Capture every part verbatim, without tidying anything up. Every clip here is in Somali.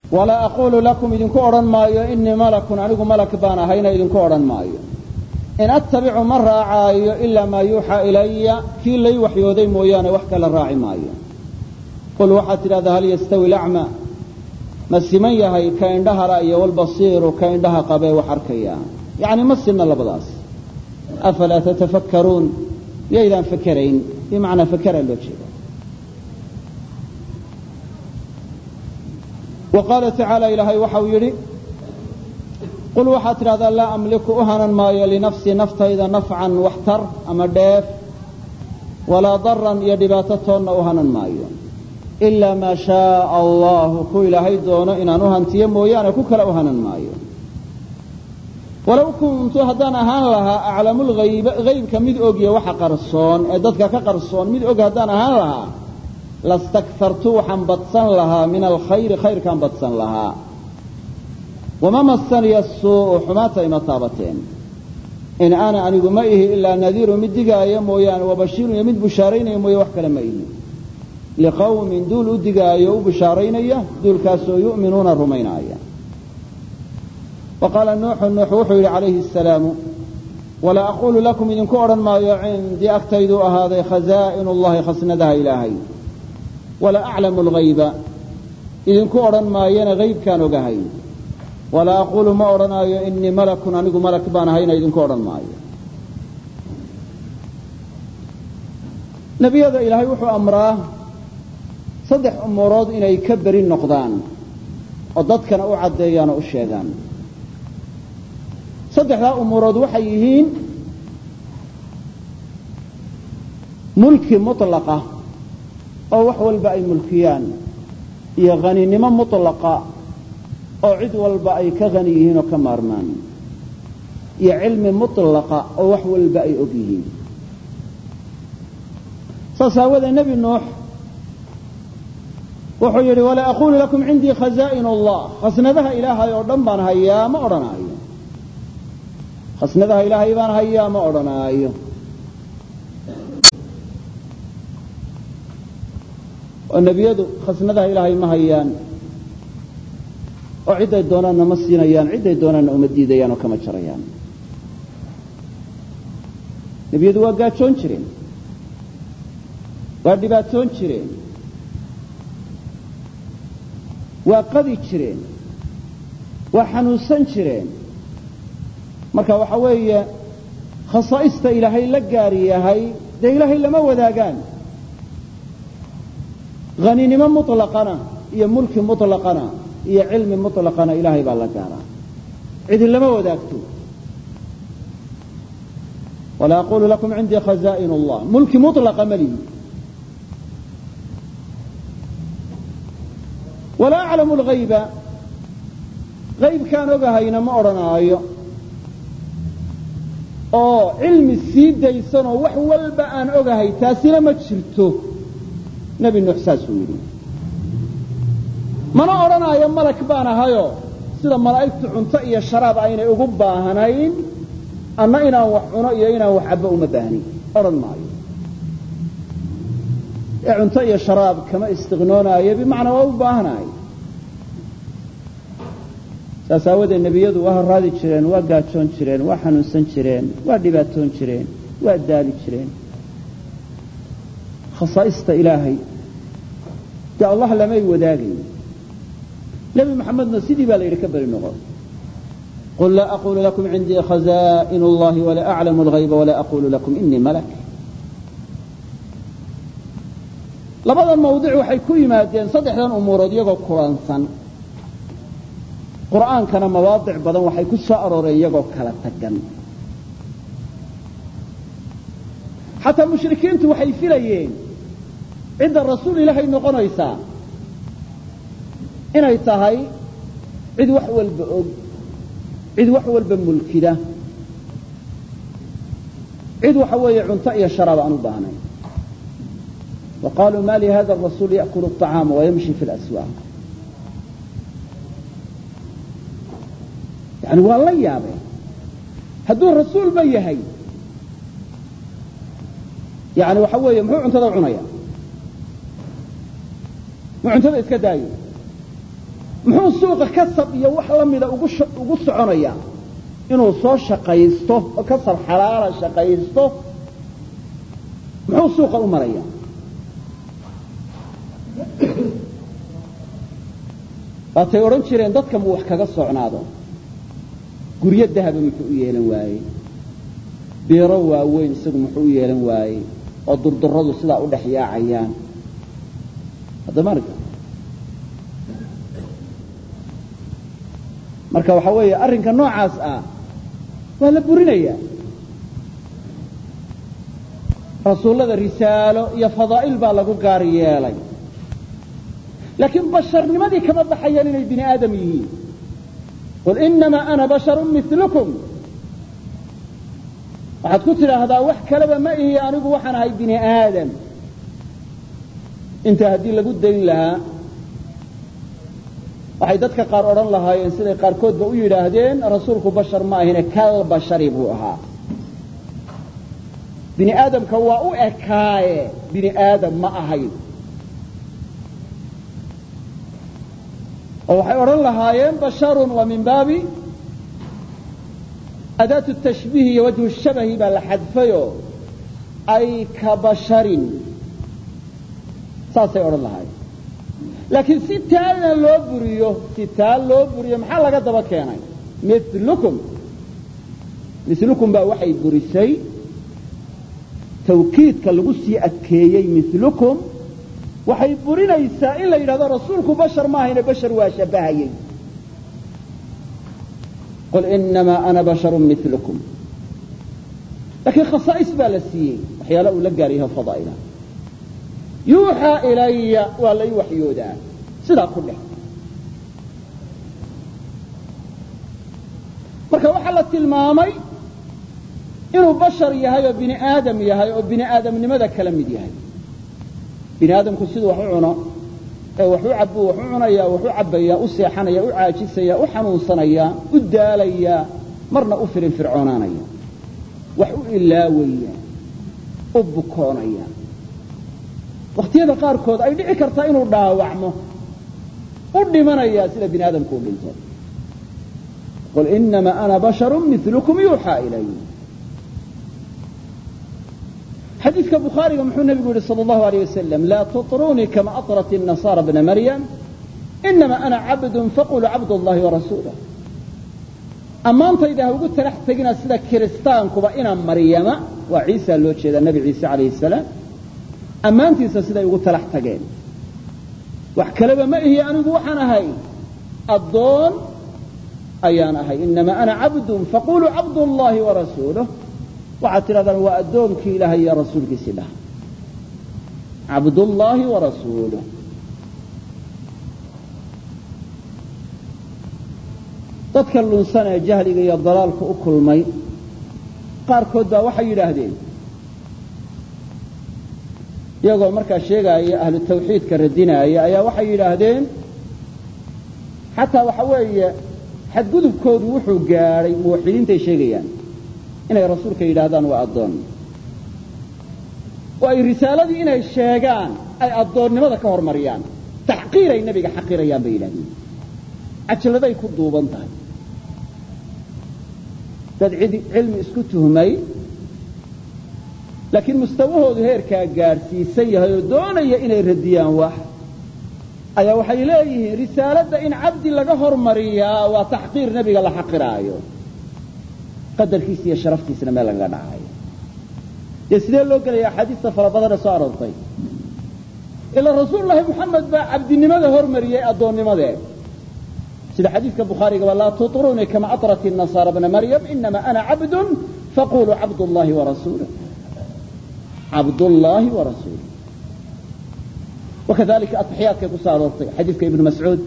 ولا أقول لكم إذنكو أرن مايو إني ملك أنيق ملك بانا هين إذنكو أرن مايو إن أتبع من راعايو إلا ما يوحى إلي كي لي وحيودي مويانا وحكا للراعي مايو قل وحات هذا هل يستوي الأعمى مسيمية هي كاندها رأي والبصير وكاندها قبي وحركيا يعني مسلنا لبضاس أفلا تتفكرون يا إذا فكرين بمعنى فكر اللوجه. وقال تعالى إلهي وحويري قل وحات هذا لا أملك أهنا مايا لنفسي نفط إذا نفعا واحتر أما ديف ولا ضرا يدباتتون أهنا مايا إلا ما شاء الله كو إلهي دون إن أنهن تيمو يعني كو كلا أهنا مايا ولو كنت هدان أهان لها أعلم الغيب غيب كميد أوغي وحا قرصون إدادك كقرصون ميد أوغي هدان أهان لها لاستكثرتو حن بطسن لها من الخير خير كان بطسن لها وما مسني السوء حماتا مطابتين إن أنا أنيق مئه إلا نذير مدقاء يمويان وبشير يمد بشارين يموي وحكا لمئه لقوم دول أدقاء وبشارين دول كاسو يؤمنون الرمين آية. وقال النوح النوح وحي عليه السلام ولا أقول لكم إذن كورا ما عندي أكتيدوا هذا خزائن الله خسندها إلهي ولا أعلم الغيب إذن كورا ما ين غيب كانوا قهين ولا أقول ما أرنا إني ملك أنيق ملك بانا هين إذن كورا ما نبي هذا إلهي وحو أمره صدح أمورات إنه يكبر النقدان وضد كان أعد ديانا الشيطان صدح لا أمورات وحيهين ملك مطلقة أو وحول بأي ملكيان يغني نما مطلقة أو عد والبأي كغنيهين وكمارمان يا علم مطلقة أو وحول بأي أبيهين فساوذ النبي نوح وحيري ولا أقول لكم عندي خزائن الله خسندها إلهي يردن بان هيا ما أرنا أيه خسندها إلهي بان هيا ما أرنا أيه والنبي يدو خسندها إلهي ما هيان وعدة دونان مسينا يان عدة دونان أمديد يان وكما شريان نبي يدو وقات شون شرين وادبات شون شرين وقضي شرين وحنوسن شرين marka waxa weeye khasaa'ista ilaahay la gaariyahay de ilaahay lama wadaagaan ghaninimo mutlaqana iyo mulki mutlaqana iyo cilmi mutlaqana ilaahay baa la gaaraa cid lama wadaagto wala aqulu lakum indi khaza'in Allah mulki mutlaqa mali wala a'lamu al-ghayba غيب كان ogahayna ma oranaayo oo cilmi sii daysano wax walba aan ogahay taasina ma jirto nabi nuux saasuu yiri mana oranayo malak baan ahayo sida malaa'iktu cunto iyo sharaab aynay ugu baahanayn ama inaan wax cuno iyo inaan wax cabbo uma baahni oran maayo ee cunto iyo sharaab kama istiqnoonaayo bimaana waa u baahanaay taasawada nabiyadu waa raadi jireen waa gaajoon jireen waa xanuunsan jireen waa dhibaatoon jireen waa daali jireen khasaa'ista ilaahay ta Allah lama wadaagay nabi maxamedna sidii baa la yiri ka bari noqon qul la aqulu lakum indi khaza'in Allah wa la a'lamu al-ghayba wa la aqulu lakum inni malak labadan mawduuc waxay ku yimaadeen saddexdan umuurood iyagoo kulansan قرآن كان مواضع بدن waxay ku soo arooreen iyagoo kala tagan hatta mushrikiintu waxay filayeen cida rasuul ilaahay noqonaysa inay tahay cid wax walba og cid wax walba mulkida cid waxa weeye cunto iyo sharaab aan u baahnay وقالوا ما لهذا الرسول يأكل الطعام ويمشي في الأسواق يعني والله يابا هدو الرسول بيهي يعني وحوية محو عنتظر عنايا محو عنتظر اسكداي muxuu suuqa kasab iyo wax la mida ugu ugu soconaya inuu soo shaqaysto oo kasab xalaala shaqaysto muxuu suuqa u maraya waatay oran jireen dadka mu wax kaga socnaado guryo dahaba muxuu u yeelan waayey beero waaweyn isagu muxuu u yeelan waayey oo durduradu sidaa u dhex yaacayaan hadda marka marka waxa weeye arrinka noocaas ah waa la burinaya rasuullada risaalo iyo fadaa'il baa lagu gaar yeelay laakiin basharnimadii kama baxayaan inay bini aadam yihiin qul inamaa ana basharun milukum waxaad ku tidhaahdaa wax kaleba ma ihi anigu waxaan ahay bini aadam intaa haddii lagu dayn lahaa waxay dadka qaar odhan lahaayeen siday qaarkoodba u yidhaahdeen rasuulku bashar ma ahine kal bashari buu ahaa bini aadamka waa u ekaaye bini aadam ma ahayn oo waxay odhan lahaayeen basharun waa min baabi adaatu tashbiih iyo wajhu shabahi baa la xadfayo ay ka basharin saasay odhan lahaayeen laakiin si taalna loo buriyo si taal loo buriyo maxaa laga daba keenay milukum milukum baa waxay burisay tawkiidka lagu sii adkeeyey milukum waxay burinaysaa in la yidhahdo rasuulku bashar ma ahayne bashar waa shabahayey qul inamaa ana basharun milukum laakiin khasaa'is baa la siiyey waxyaala uu la gaar yahay fadaa'ila yuuxaa ilaya waa lay waxyoodaa sidaa ku dheh marka waxaa la tilmaamay inuu bashar yahay oo bini aadam yahay oo bini aadamnimada kala mid yahay bini aadamku siduu wax u cuno ee wax u cabbu wax u cunaya wax u cabbaya u seexanaya u caajisaya u xanuunsanaya u daalaya marna u firin fircoonaanaya wax u ilaawaya u bukoonaya waqtiyada qaarkood ay dhici kartaa inuu dhaawacmo u dhimanaya sida bini aadamku u dhinto qul inamaa ana basharun milukum yuuxaa ilay xadiidka bukhaariga muxuu nebigu yihi sal allahu alayh wasalam laa tuطrunii kama aطrat الnasaara bna maryam inamaa ana cabdun faquluu cabd اllahi warasuulah ammaantayda ha ugu talax tegina sida kiristaankuba ina maryama waa ciisa loo jeedaa nebi ciise alayh الsalaam ammaantiisa siday ugu talax tageen wax kaleba ma ihi anigu waxaan ahay addoon ayaan ahay inamaa ana cabdun faquluu cabd اllahi warasuuluh waxaad tidhahdaan waa addoonkii ilaahay iyo rasuulkiisii dhaha cabdullaahi warasuuluh dadka lunsan ee jahliga iyo dalaalka u kulmay qaarkood baa waxay yidhaahdeen iyagoo markaa sheegaaya ahlu tawxiidka radinaaya ayaa waxay yidhaahdeen xataa waxa weeye xadgudubkoodu wuxuu gaadhay muwaxidiintay sheegayaan inay rasuulka yidhaahdaan waa addoon oo ay risaaladii inay sheegaan ay addoonnimada ka hormariyaan taxqiiray nebiga xaqirayaan bay yidhahdeen cajiladay ku duuban tahay dad cid cilmi isku tuhmay laakiin mustawahoodu heerkaa gaadhsiisan yahay oo doonaya inay radiyaan wax ayaa waxay leeyihiin risaaladda in cabdi laga hormariyaa waa taxqiir nebiga la xaqiraayo qadarkiisa iyo sharaftiisana meel lagaga dhacayo dee sidee loo gelaya axaadiista fara badan ee soo aroortay ilaa rasuulullaahi moxamed baa cabdinimada hormariyey addoonnimadee sida xadiidka bukhaarigaba laa tuطrunii kama aطrat الnasaara bna maryam inamaa ana cabdun faquluu cabdullaahi warasuuluh cabdullaahi warasuuluh wakadalika ataxiyaadkay ku soo aroortay xadiidka ibnu mascuud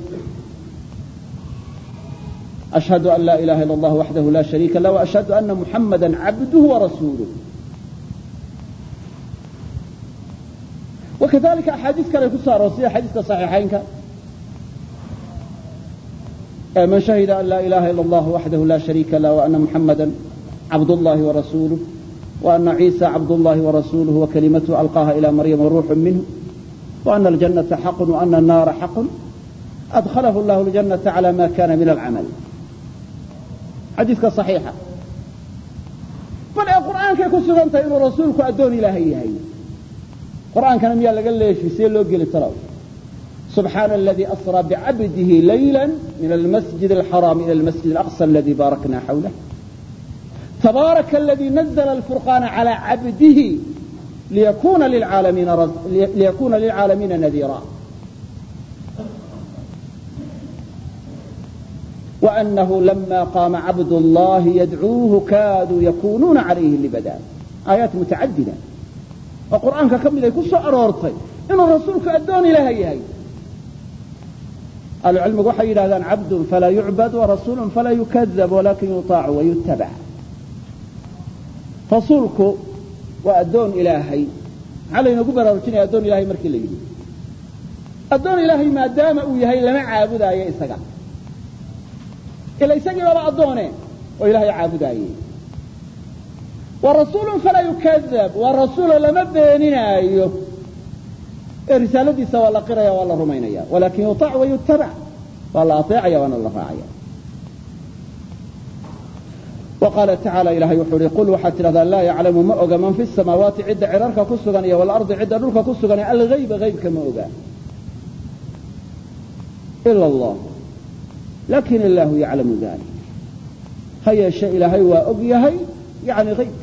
ashhadu an laa ilaha illa allah waxdahu la shariika lah waashhadu ana muxamada cabduhu warasuuluh wakadalika axaadiis kale ku soo aroortay sida xadiiska صaxiixaynka man shahida an laa ilaha illa allah waxdahu la shariika lah waana muxamada cabdullahi warasuuluh وأن عيسى عبد الله ورسوله وكلمته ألقاها إلى مريم وروح منه وأن الجنة حق وأن النار حق adkhalahu allahu ljannata cala ma kana min alcamal xadiiska صaxiixa bal ee qur'aankay ku sugan tahay inuu rasuulku addoon ilaahay yahay qur'aankana miyaa laga leeshi see loo geli talow subxaana aladii asraa bicabdihi layla min almasjid alxaraam ila almasjid alaqsa aladii baarakna xawlah tabaaraka aladii nazla alfurqaana cala cabdihi liyakuna lilcaalamiina nadiira وأنه لما قام عبد الله يدعوه كادوا يكونون عليه لبدا آيات متعددة القرآن كمل يكون أرورتي إن الرسول كأدون إلهي هي العلم وحي إلى عبد فلا يعبد ورسول فلا يكذب ولكن يطاع ويتبع رسولك وأدون إلهي علينا قبر رجل أدون إلهي مركي لي أدون إلهي ما دام أويهي لما عابد آيه إساقا إلا يسجل ولا أدونه وإلهي عابدائي ورسول فلا يكذب والرسول لما بيننا أيه الرسالة دي سوى الله قرية والله رمينية ولكن يطاع ويتبع والله أطيعي وانا الله راعي وقال تعالى إلهي وحوري قل وحتى هذا لا يعلم مأغى من في السماوات عدة عرارك كسغنية والأرض عدة نورك كسغنية الغيب غيب كمأغى إلا الله لكن الله يعلم ذلك هيا شيء إلهي وأبيهي يعني غيب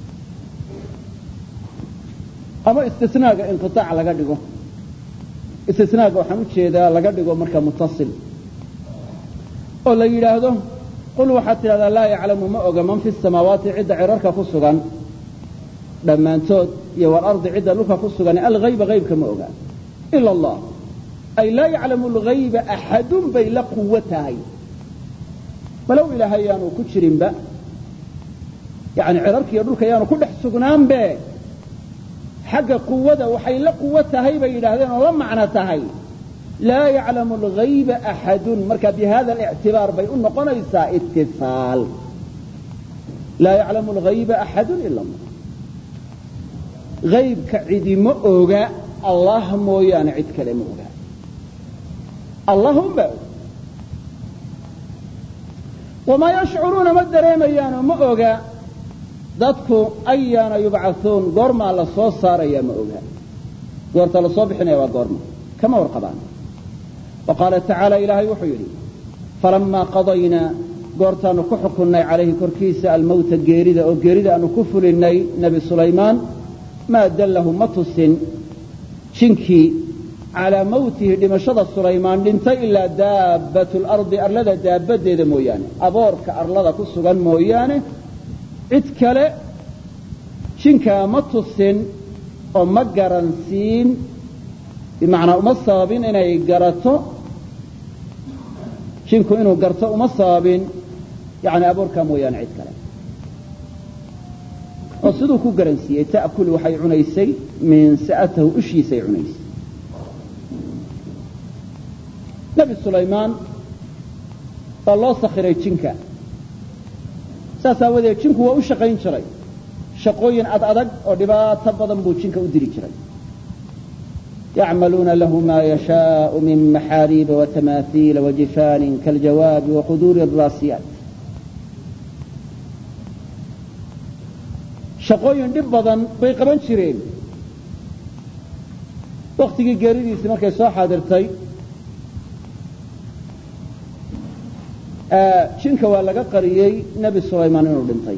أما استثناء انقطاع لقدقه استثناء وحمد شيء ذا لقدقه مركب متصل ولا يلاهده قلوا حتى هذا لا يعلم مأغى من في السماوات عدة عرارك خصغا لما انتود يوى الأرض عدة لك خصغا الغيب غيب كمأغى إلا الله أي لا يعلم الغيب أحد بين قوته ولو إلهي يانو كتشرين با يعني عرارك يدرك يانو كل حسقنان با حق قوته وحي لا قوته بين هذين ولا معناته لا يعلم الغيب أحد مركب بهذا الاعتبار بيقول قنيسا اتصال لا يعلم الغيب أحد إلا الله غيب كعدي مؤغى الله مويان عد كلمه اللهم بأ وما يشعرون ما الدريميان مؤغى ضدكو أيان يبعثون قرما لصوص صار يا مؤغى قرت لصبحنا يا قرما كما ورقبان وقال تعالى إلهي وحيري فلما قضينا قرت أن كحكنا عليه كركيس الموت الجيريدة أو جيريدة أن كفر النبي نبي سليمان ما دله مطس شنكي على موته لمشض سليمان لنت إلا دابة الأرض أرلد دابة دي مويانة أبورك أرلد كسغان مويانة عدكالة شنكا مطسين ومقرنسين بمعنى أمصابين إنا يقرأتو شنكو إنو قرأتو أمصابين يعني أبورك مويانة عدكالة وصدوكو قرنسي تأكل وحي عنيسي من سأته أشي سي عنيسي نبي سليمان الله سخري جنكا ساسا ودي جنكو waa u shaqayn jiray shaqooyin ad adag oo dhibaato badan buu jinka u diri jiray يعملون له ما يشاء من محاريب وتماثيل وجفان كالجواب وقدور الراسيات shaqooyin dhib badan bay qaban jireen waqtigii geeridiisa markay soo xaadirtay jinka waa laga qariyay nabi sulaymaan inuu dhintay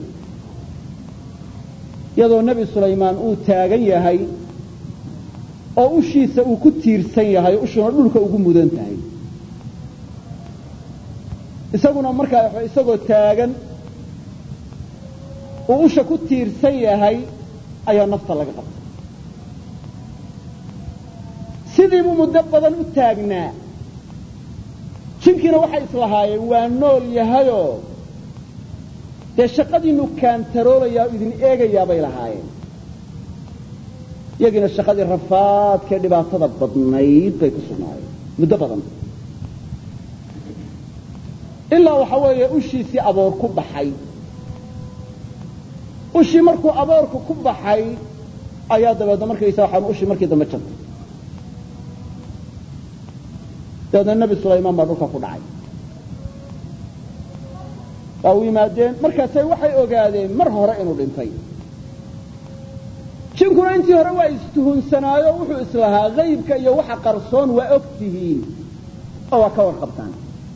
iyadoo nabi sulaymaan uu taagan yahay oo ushiisa uu ku tiirsan yahay ushuna dhulka ugu mudan tahay isaguna markaa isagoo taagan oo usha ku tiirsan yahay ayaa nafta laga qabtay sidii buu muddo badan u taagnaa jinkiina waxay islahaayeen waa nool yahayoo dee shaqadiinu kaantaroolayaa o idin eegayaa bay lahaayeen iyagiina shaqadii rafaadkee dhibaatada badnayd bay ku sugnaayeen muddo badan ilaa waxa weeye ushiisii aboor ku baxay ushii markuu aboorku ku baxay ayaa dabeedna markaysa waxaan ushii markii dambe jantay dabeedna nebi sulaymaan baa dhulka ku dhacay waa u yimaadeen markaasay waxay ogaadeen mar hore inuu dhintay jinkuna intii hore waa istuhunsanaayo wuxuu islahaa qaybka iyo waxa qarsoon waa og tihiin oo waa ka warqabtaan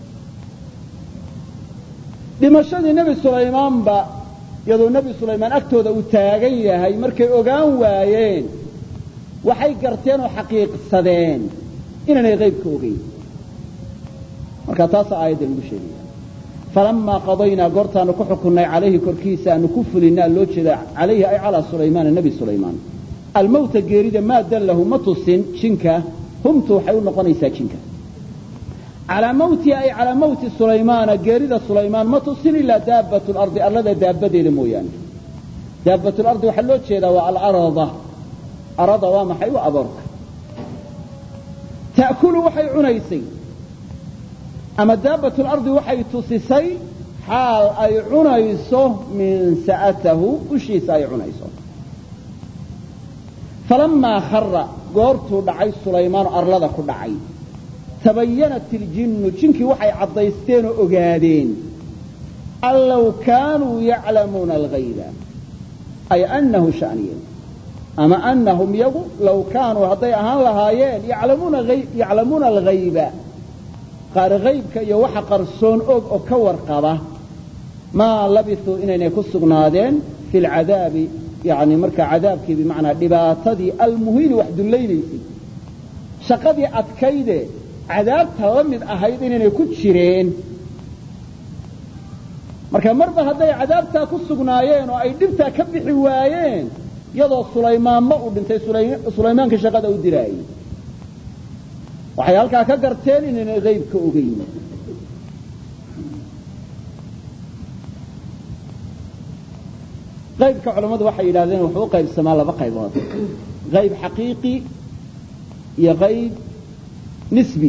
dhimashadii nebi sulaymaanba iyadoo nebi sulaymaan agtooda uu taagan yahay markay ogaan waayeen waxay garteen oo xaqiiqsadeen inaanay qaybka ogeyn marka taasa aayadda lagu sheegaya falamaa qadaynaa goortaanu ku xukunnay calayhi korkiisa aanu ku fulinaa loo jeeda calayhi ay calaa sulaymaana nebi sulaymaan almawta geerida maa dallahu ma tusin jinka humtu waxay u noqonaysaa jinka calaa mawtihi ay calaa mawti sulaymaana geerida sulaymaan ma tusin ilaa daabatu lardi arlada daabbadeeda mooyaane daabatu lardi waxaa loo jeedaa waa alarada arada waa maxay u aboorka ta'kulu waxay cunaysay ama daabatu lardi waxay tusisay xaal ay cunayso min sa'atahu ushiisa ay cunayso falamaa khara goortuu dhacay sulaymaan arlada ku dhacay tabayanat iljinnu jinkii waxay caddaysteen oo ogaadeen an low kaanuu yaclamuuna alghayba ay annahu sha'niyeen ama annahum yagu low kaanuu hadday ahaan lahaayeen yaclamuuna alghayba qaar haybka iyo waxa qarsoon og oo ka warqaba maa labisuu inaynay ku sugnaadeen fi lcadaabi yani markaa cadaabkii bimacnaa dhibaatadii almuhiini wax dullaynaysay shaqadii adkayde cadaabta la mid ahayd inaynay ku jireen marka marba hadday cadaabtaa ku sugnaayeen oo ay dhibtaa ka bixi waayeen iyadoo sulaymaanba uu dhintay sulaymaanka shaqada u diraayey waxay halkaa ka garteen inaynay haybka ogeyn qaybka culammadu waxay yidhahdeen wuxuu u qaybsamaa laba qaybood qayb xaqiiqi iyo qayb nisbi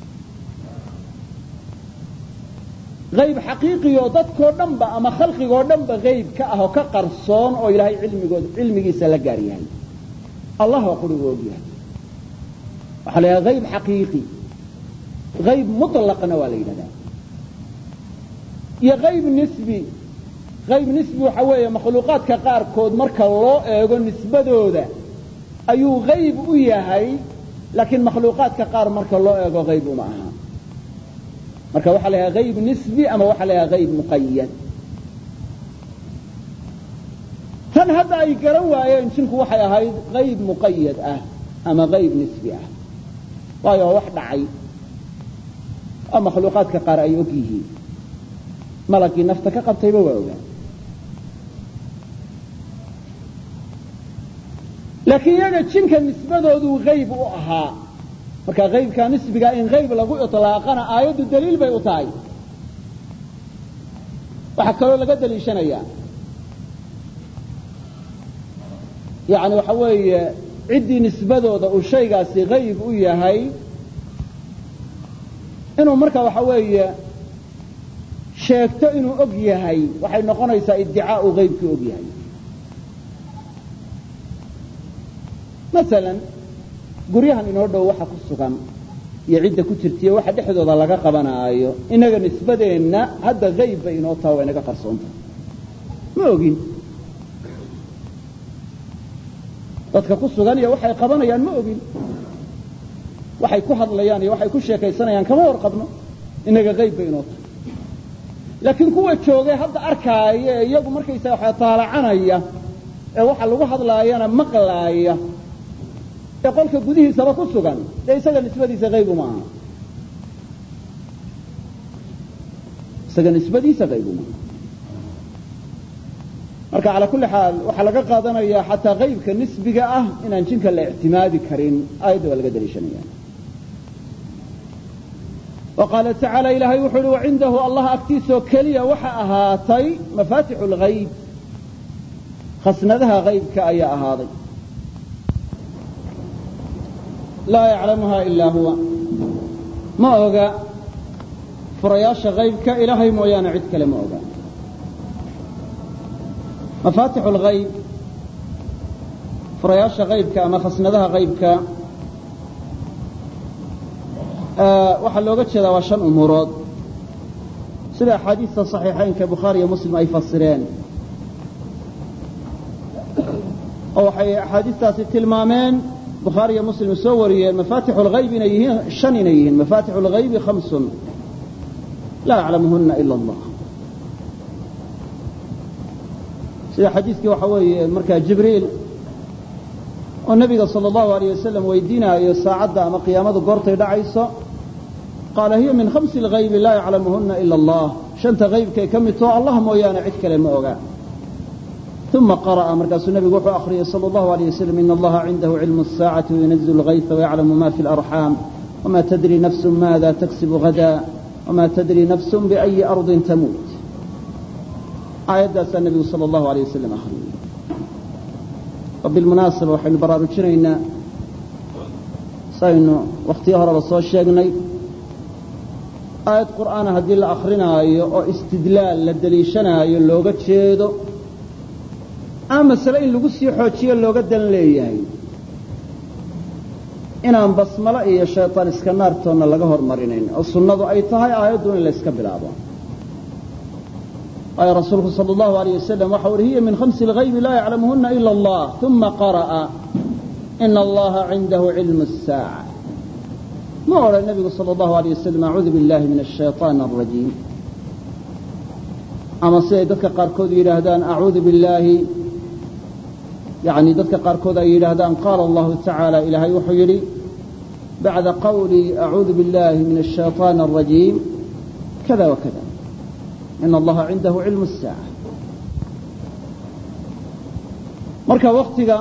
qayb xaqiiqioo dadkoo dhanba ama khalqigoo dhanba qayb ka ah oo ka qarsoon oo ilaahay cilmigood cilmigiisa la gaar yahay allah waa qurigu og yahay waxaa la yidhahda qayb xaqiiqi qayb muطlaqna waa la yidhahdaa iyo qayb nisbi qayb nisbi waxa weeye makhluuqaadka qaarkood marka loo eego nisbadooda ayuu qayb u yahay laakiin makhluuqaadka qaar marka loo eego qayb uma aha marka waxaa la yidhaha qayb nisbi ama waxaa la yidhaha qayb muqayad tan hadda ay garan waayeen jinku waxay ahayd qayb muqayad ah ama qayb nisbi ah waayo wax dhacay oo makhluuqaadka qaar ay og yihiin malagii nafta ka qabtayba waa ogaa laakiin iyaga jinka nisbadooduu qayb u ahaa marka qaybka nisbiga in qayb lagu iطlaaqana aayaddu daliil bay u tahay waxaa kaloo laga daliishanayaa yani waxa weeye ciddii nisbadooda uu shaygaasi qayb u yahay inuu marka waxa weeye sheegto inuu og yahay waxay noqonaysaa iddicaau qaybkii og yahay masalan guryahan inoo dhow waxa ku sugan iyo cidda ku jirtiyo waxa dhexdooda laga qabanaayo inaga nisbadeenna hadda qayb bay inoo taha waa inaga qarsoontaha ma ogin dadka ku sugan iyo waxay qabanayaan ma ogin waxay ku hadlayaan iyo waxay ku sheekaysanayaan kama warqabno inaga qayb bay inoo tahay laakiin kuwa joogay hadda arkaaya ee iyagu markaysaga waxa taalacanaya ee waxa lagu hadlaayana maqlaaya ee qolka gudihiisaba ku sugan dee isaga nisbadiisa qayb uma aha isaga nisbadiisa qayb uma aha marka calaa kulli xaal waxaa laga qaadanayaa xataa qaybka nisbiga ah inaan jinka la ictimaadi karin aayadda waa laga daliishanaya wa qaala tacaala ilaahay wuxuu uhi wacindahu allah agtiisoo keliya waxa ahaatay mafaatixu lgayb khasnadaha qaybka ayaa ahaaday laa yaclamuha ilaa huwa ma oga furayaasha qaybka ilaahay mooyaane cid kale ma oga mafaatixu lgayb furayaasha qaybka ama khasnadaha qaybka waxaa looga jeedaa waa shan umuurood sida axaadiista صaxiixaynka bukhaari iyo muslim ay fasireen oo waxay axaadiistaasi tilmaameen bukhaari iyo muslim soo wariyeen mafaatixu اlghayb inay yihiin shan inay yihiin mafaatixu اlghaybi khamsun laa yaclamuhuna ila allah sida xadiiskii waxa weeye markaa jibriil oo nabiga salى اllahu alayه wasalam weydiinaayo saacadda ama qiyaamadu goortay dhacayso qaala hiya min khamsi اlghaybi laa yaclamuhuna ila allah shanta haybkay ka mid too allah mooyaane cid kale ma ogaa uma qara'a markaasuu nabigu wuxuu akhriyey salى اllahu alayه wasalam in allaha cindahu cilmu الsaacati wayunazil اlghayثa wayaclamu ma fi اlarxaam wma tadri nafsu maada taksibu gada wma tadri nafsu biأyi arضin tamuut aayaddaasaa nabigu salى اllahu alayه wasalam akhriyey oo bilmunaasaba waxaynu baraarujinaynaa saynu wakhtiyo horeba soo sheegnay aayad qur'aana haddii la akrinaayo oo istidlaal la deliishanaayo looga jeedo ama masale in lagu sii xoojiyo looga dan leeyahay inaan basmalo iyo shayطaan iska naartoonna laga hormarinayn oo sunnadu ay tahay aayaddu in la yska bilaabo waayo rasuulku salى اllahu alayه wasalam waxa uhi hiya min khamsi اlghaybi laa yaclamuhuna ila allah uma qara'a ina allaha cindahu cilmu الsaaca ma odhan nabigu salى اllahu alayه wasalam acuudu biاllahi min الshayطaan الrajiim ama siday dadka qaarkood yidhaahdaan acuudu biاllaahi yani dadka qaarkood ay yidhaahdaan qaala allahu tacaala ilaahay wuxuu yidhi bacda qawlii acuudu biاllahi min الshayطaan الrajiim kada wakada in allaha cindahu cilmu الsaaca marka waktiga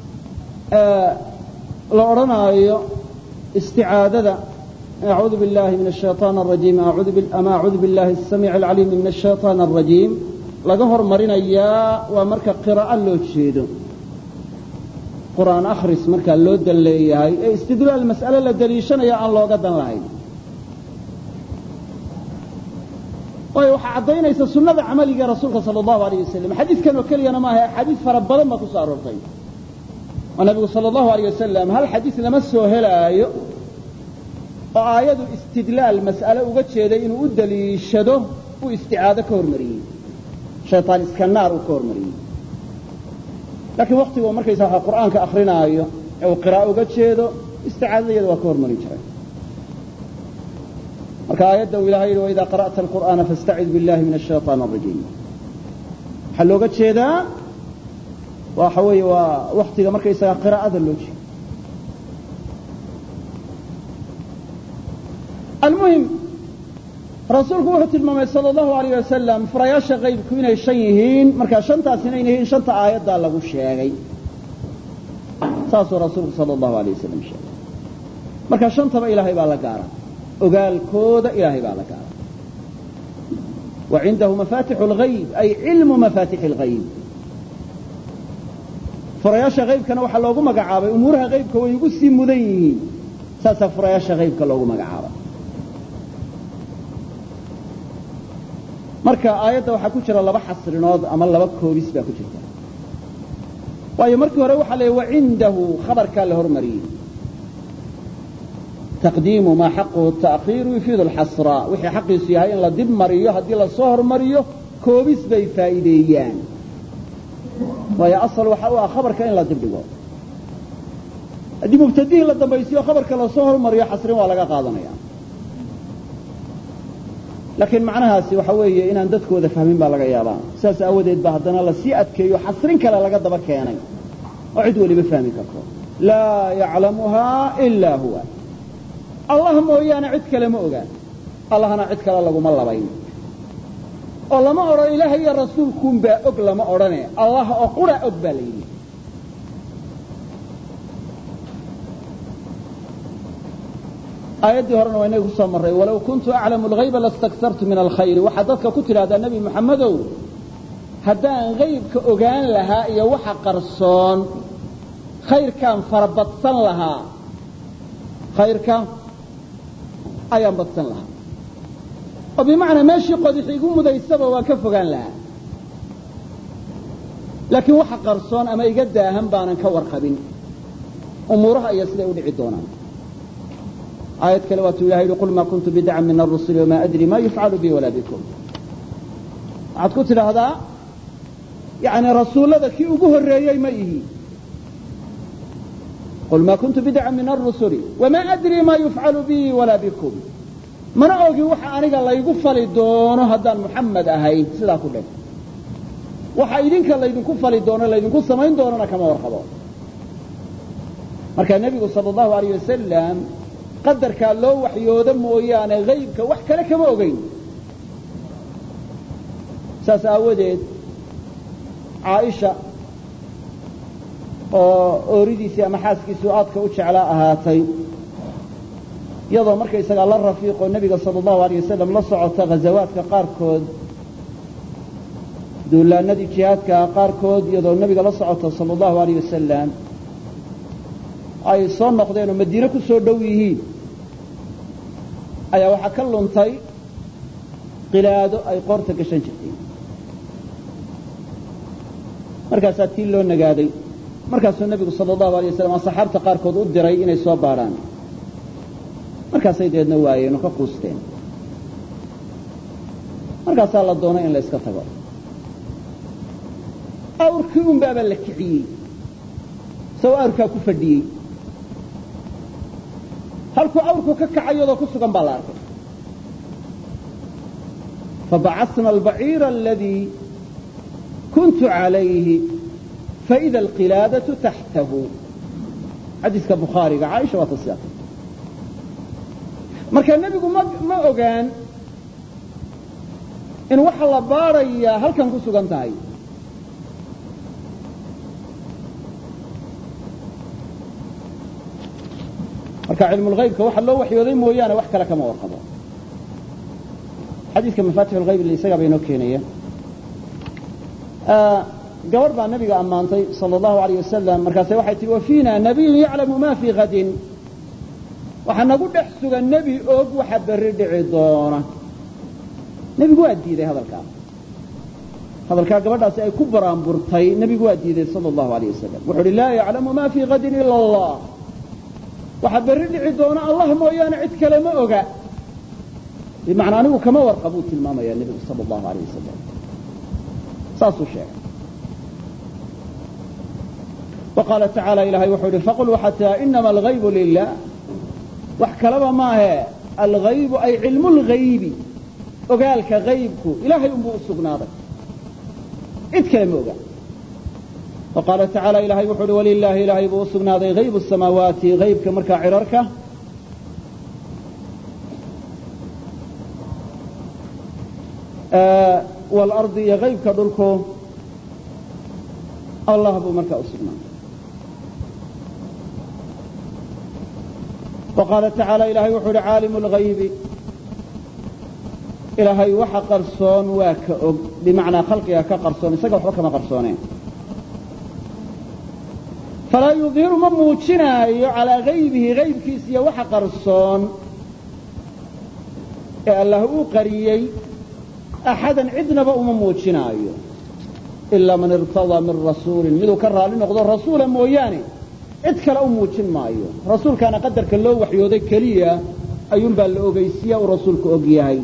la odhanaayo isticaadada acuudu biاllahi min الshayطaan الrajiim ama acuudu biاllahi الsamiic الcaliim min الshayطaan الrajiim laga hormarinayaa waa marka qiraa'o loo jeedo qur'aan akhris markaa loo dan leeyahay ee istidlaal mas'ale la deliishanaya aan looga dan lahayn waayo waxaa caddaynaysa sunnada camaliga rasuulka salى اllahu alayه wasalam xadiidkan oo keliyana maaha axaadiis fara badan baa ku soo aroortay oo nabigu salى اllahu alayه wasalam hal xadiis lama soo helaayo oo aayadu istidlaal mas'ale uga jeeday inuu u deliishado uu isticaado ka hormariyey shayطaan iska naar uu ka hormariyey laakiin waktigu markaysa waxa qur'aanka akrinaayo ee uu qiraa'o uga jeedo isticaadada iyada waa ka hormarin jiray marka aayadda uu ilahay yidhi waidaa qara'ta alqur'aana faاstacid biاllahi min الshayطaan الrajiim waxaa looga jeedaa waxa weeye waa waktiga markaysaga qiraa'ada loo jeedo almuhim rasuulku wuxuu tilmaamay salى اllahu alayh wasalam furayaasha qaybku inay shan yihiin markaa shantaas inayna yihiin shanta aayaddaa lagu sheegay saasuu rasuulku salى اllahu alayه wasalam sheegay marka shantaba ilaahay baa la gaara ogaalkooda ilaahay baa la gaara wa cindahu mafaatixu اlghayb ay cilmu mafaatixi اlghayb furayaasha qaybkana waxaa loogu magacaabay umuuraha qaybka way ugu sii mudan yihiin saasaa furayaasha qaybka loogu magacaabay marka aayadda waxaa ku jira laba xasrinood ama laba koobis baa ku jirta waayo markii hore waxaa la yidhi wacindahu khabarkaa la hormariyey taqdiimu maa xaquhu ta'khiiru yufiidu alxasra wixii xaqiisu yahay in la dib mariyo haddii la soo hormariyo koobis bay faa'iideeyaan waayo asal waxa u ah khabarka in la dib dhigo haddii mubtadihii la dambaysiyo khabarka la soo hormariyo xasrin waa laga qaadanaya laakiin macnahaasi waxa weeye inaan dadkooda fahmin baa laga yaabaa sidaas aawadeed ba haddana lasii adkeeyo xasrin kale laga daba keenay oo cid waliba fahmi karto laa yaclamuhaa ilaa huwa allah mooyaane cid kale ma ogaan allahna cid kale laguma labayn oo lama odhan ilaahay iyo rasuulkuunbaa og lama odhane allah oo qura og baa la yidhi aayaddii horena waa inaga ku soo marray walow kuntu aclamu alghayba lastakartu min alkhayri waxaa dadka ku tidhahdaa nebi moxamedow haddaan haybka ogaan lahaa iyo waxa qarsoon khayrkaan fara badsan lahaa khayrka ayaan badsan lahaa oo bimacnaa meeshii qodix igu mudaysaba waan ka fogaan lahaa laakiin waxa qarsoon ama iga daahan baanan ka warqabin umuuraha iyo siday u dhici doonaan aayad kale waatuu ilahay yihi qul maa kuntu bidcan min arusuli wamaa adri ma yufcalu bi walaa bikum waxaad ku tidhaahdaa yani rasuullada kii ugu horreeyey ma ihi qul maa kuntu bidcan min arusuli wamaa adri ma yufcalu bi walaa bikum mana ogi waxa aniga laygu fali doono haddaan muxamed ahay sidaa ku dheh waxa idinka laydinku fali doono laydinku samayn doonana kama warqabo marka nebigu sala allahu alayh wasalam qadarkaa loo waxyoodo mooyaane haybka wax kale kama ogeyn saas aawadeed caaisha oo ooridiisii ama xaaskiisii aadka u jeclaa ahaatay iyadoo markaysagaa la rafiiqoo nebiga sala allahu alayh wasalam la socota ghazawaadka qaarkood duulaanadii jihaadka qaarkood iyadoo nebiga la socota sala allahu alayh wasalam ay soo noqdeen oo madiine ku soo dhow yihiin ayaa waxaa ka luntay qilaado ay qoorta gashan jirtay markaasaa tii loo nagaaday markaasuu nebigu sala allahu alay wasalam saxaabta qaarkood u diray inay soo baadhaan markaasay deedna waayeen oo ka quusteen markaasaa la doonay in la iska tago awrkii un baabaa la kiciyey isagoo awrkaa ku fadhiyey halkuu awrku ka kacay iyadoo ku sugan baa la arkay fabacasna albaciira aladii kuntu calayhi faida alqilaadatu taxtahu xadiiska bukhaariga caaisha waa tasiyaatay marka nebigu ma ma ogaan in waxa la baadhayaa halkan ku sugan tahay marka cilmulhaybka waxa loo waxyooday mooyaane wax kale kama warqabo xadiiska mafaatix lhayb isagaa ba inoo keenaya gabadh baa nabiga ammaantay sala allahu alayh wasalam markaase waxay tihi wafiina nabiyun yaclamu ma fii hadin waxaa nagu dhex sugan nebi og waxa berri dhici doona nebigu waa diiday hadalkaa hadalkaa gabadhaasi ay ku baraanburtay nebigu waa diiday sala allahu alayh wasalam wuxu uhi laa yaclamu ma fii hadin ila allah waxa berri dhici doona allah mooyaane cid kale ma oga bimacnaa anigu kama warqabuu tilmaamaya nebigu sala allahu alayh wasalam saasuu sheegay وqاaلa تaعaaلى ilahay wuxuu ihi faqul xatىa inama alغayb lilah wax kalaba maahe alغaybu ay cilmu اlغaybi ogaalka haybku ilahay unbuu u sugnaaday cid kale ma oga وqaala تaعaalى ilahay wuxuu uhi wlilahi ilahay buu u sugnaaday hayb الsamaawaati haybka markaa cirarka wاlarضi iyo haybka dhulku allah buu markaa u sugnaaday وqاaلa تaعaaلى ilahay wuxuu uhi caalimu اlغaybi ilaahay waxa qarsoon waa ka og bimacnaa khalqiga ka qarsoon isaga waxba kama qarsooneen falaa yudhiru ma muujinaayo calىa haybihi haybkiisa iyo waxa qarsoon ee allah uu qariyey axadan cidnaba uma muujinaayo ilaa man irtadaa min rasuulin miduu ka raali noqdo rasuula mooyaane cid kale u muujin maayo rasuulkaana qadarka loo waxyooday keliya ayuunbaa la ogeysiiya uu rasuulku og yahay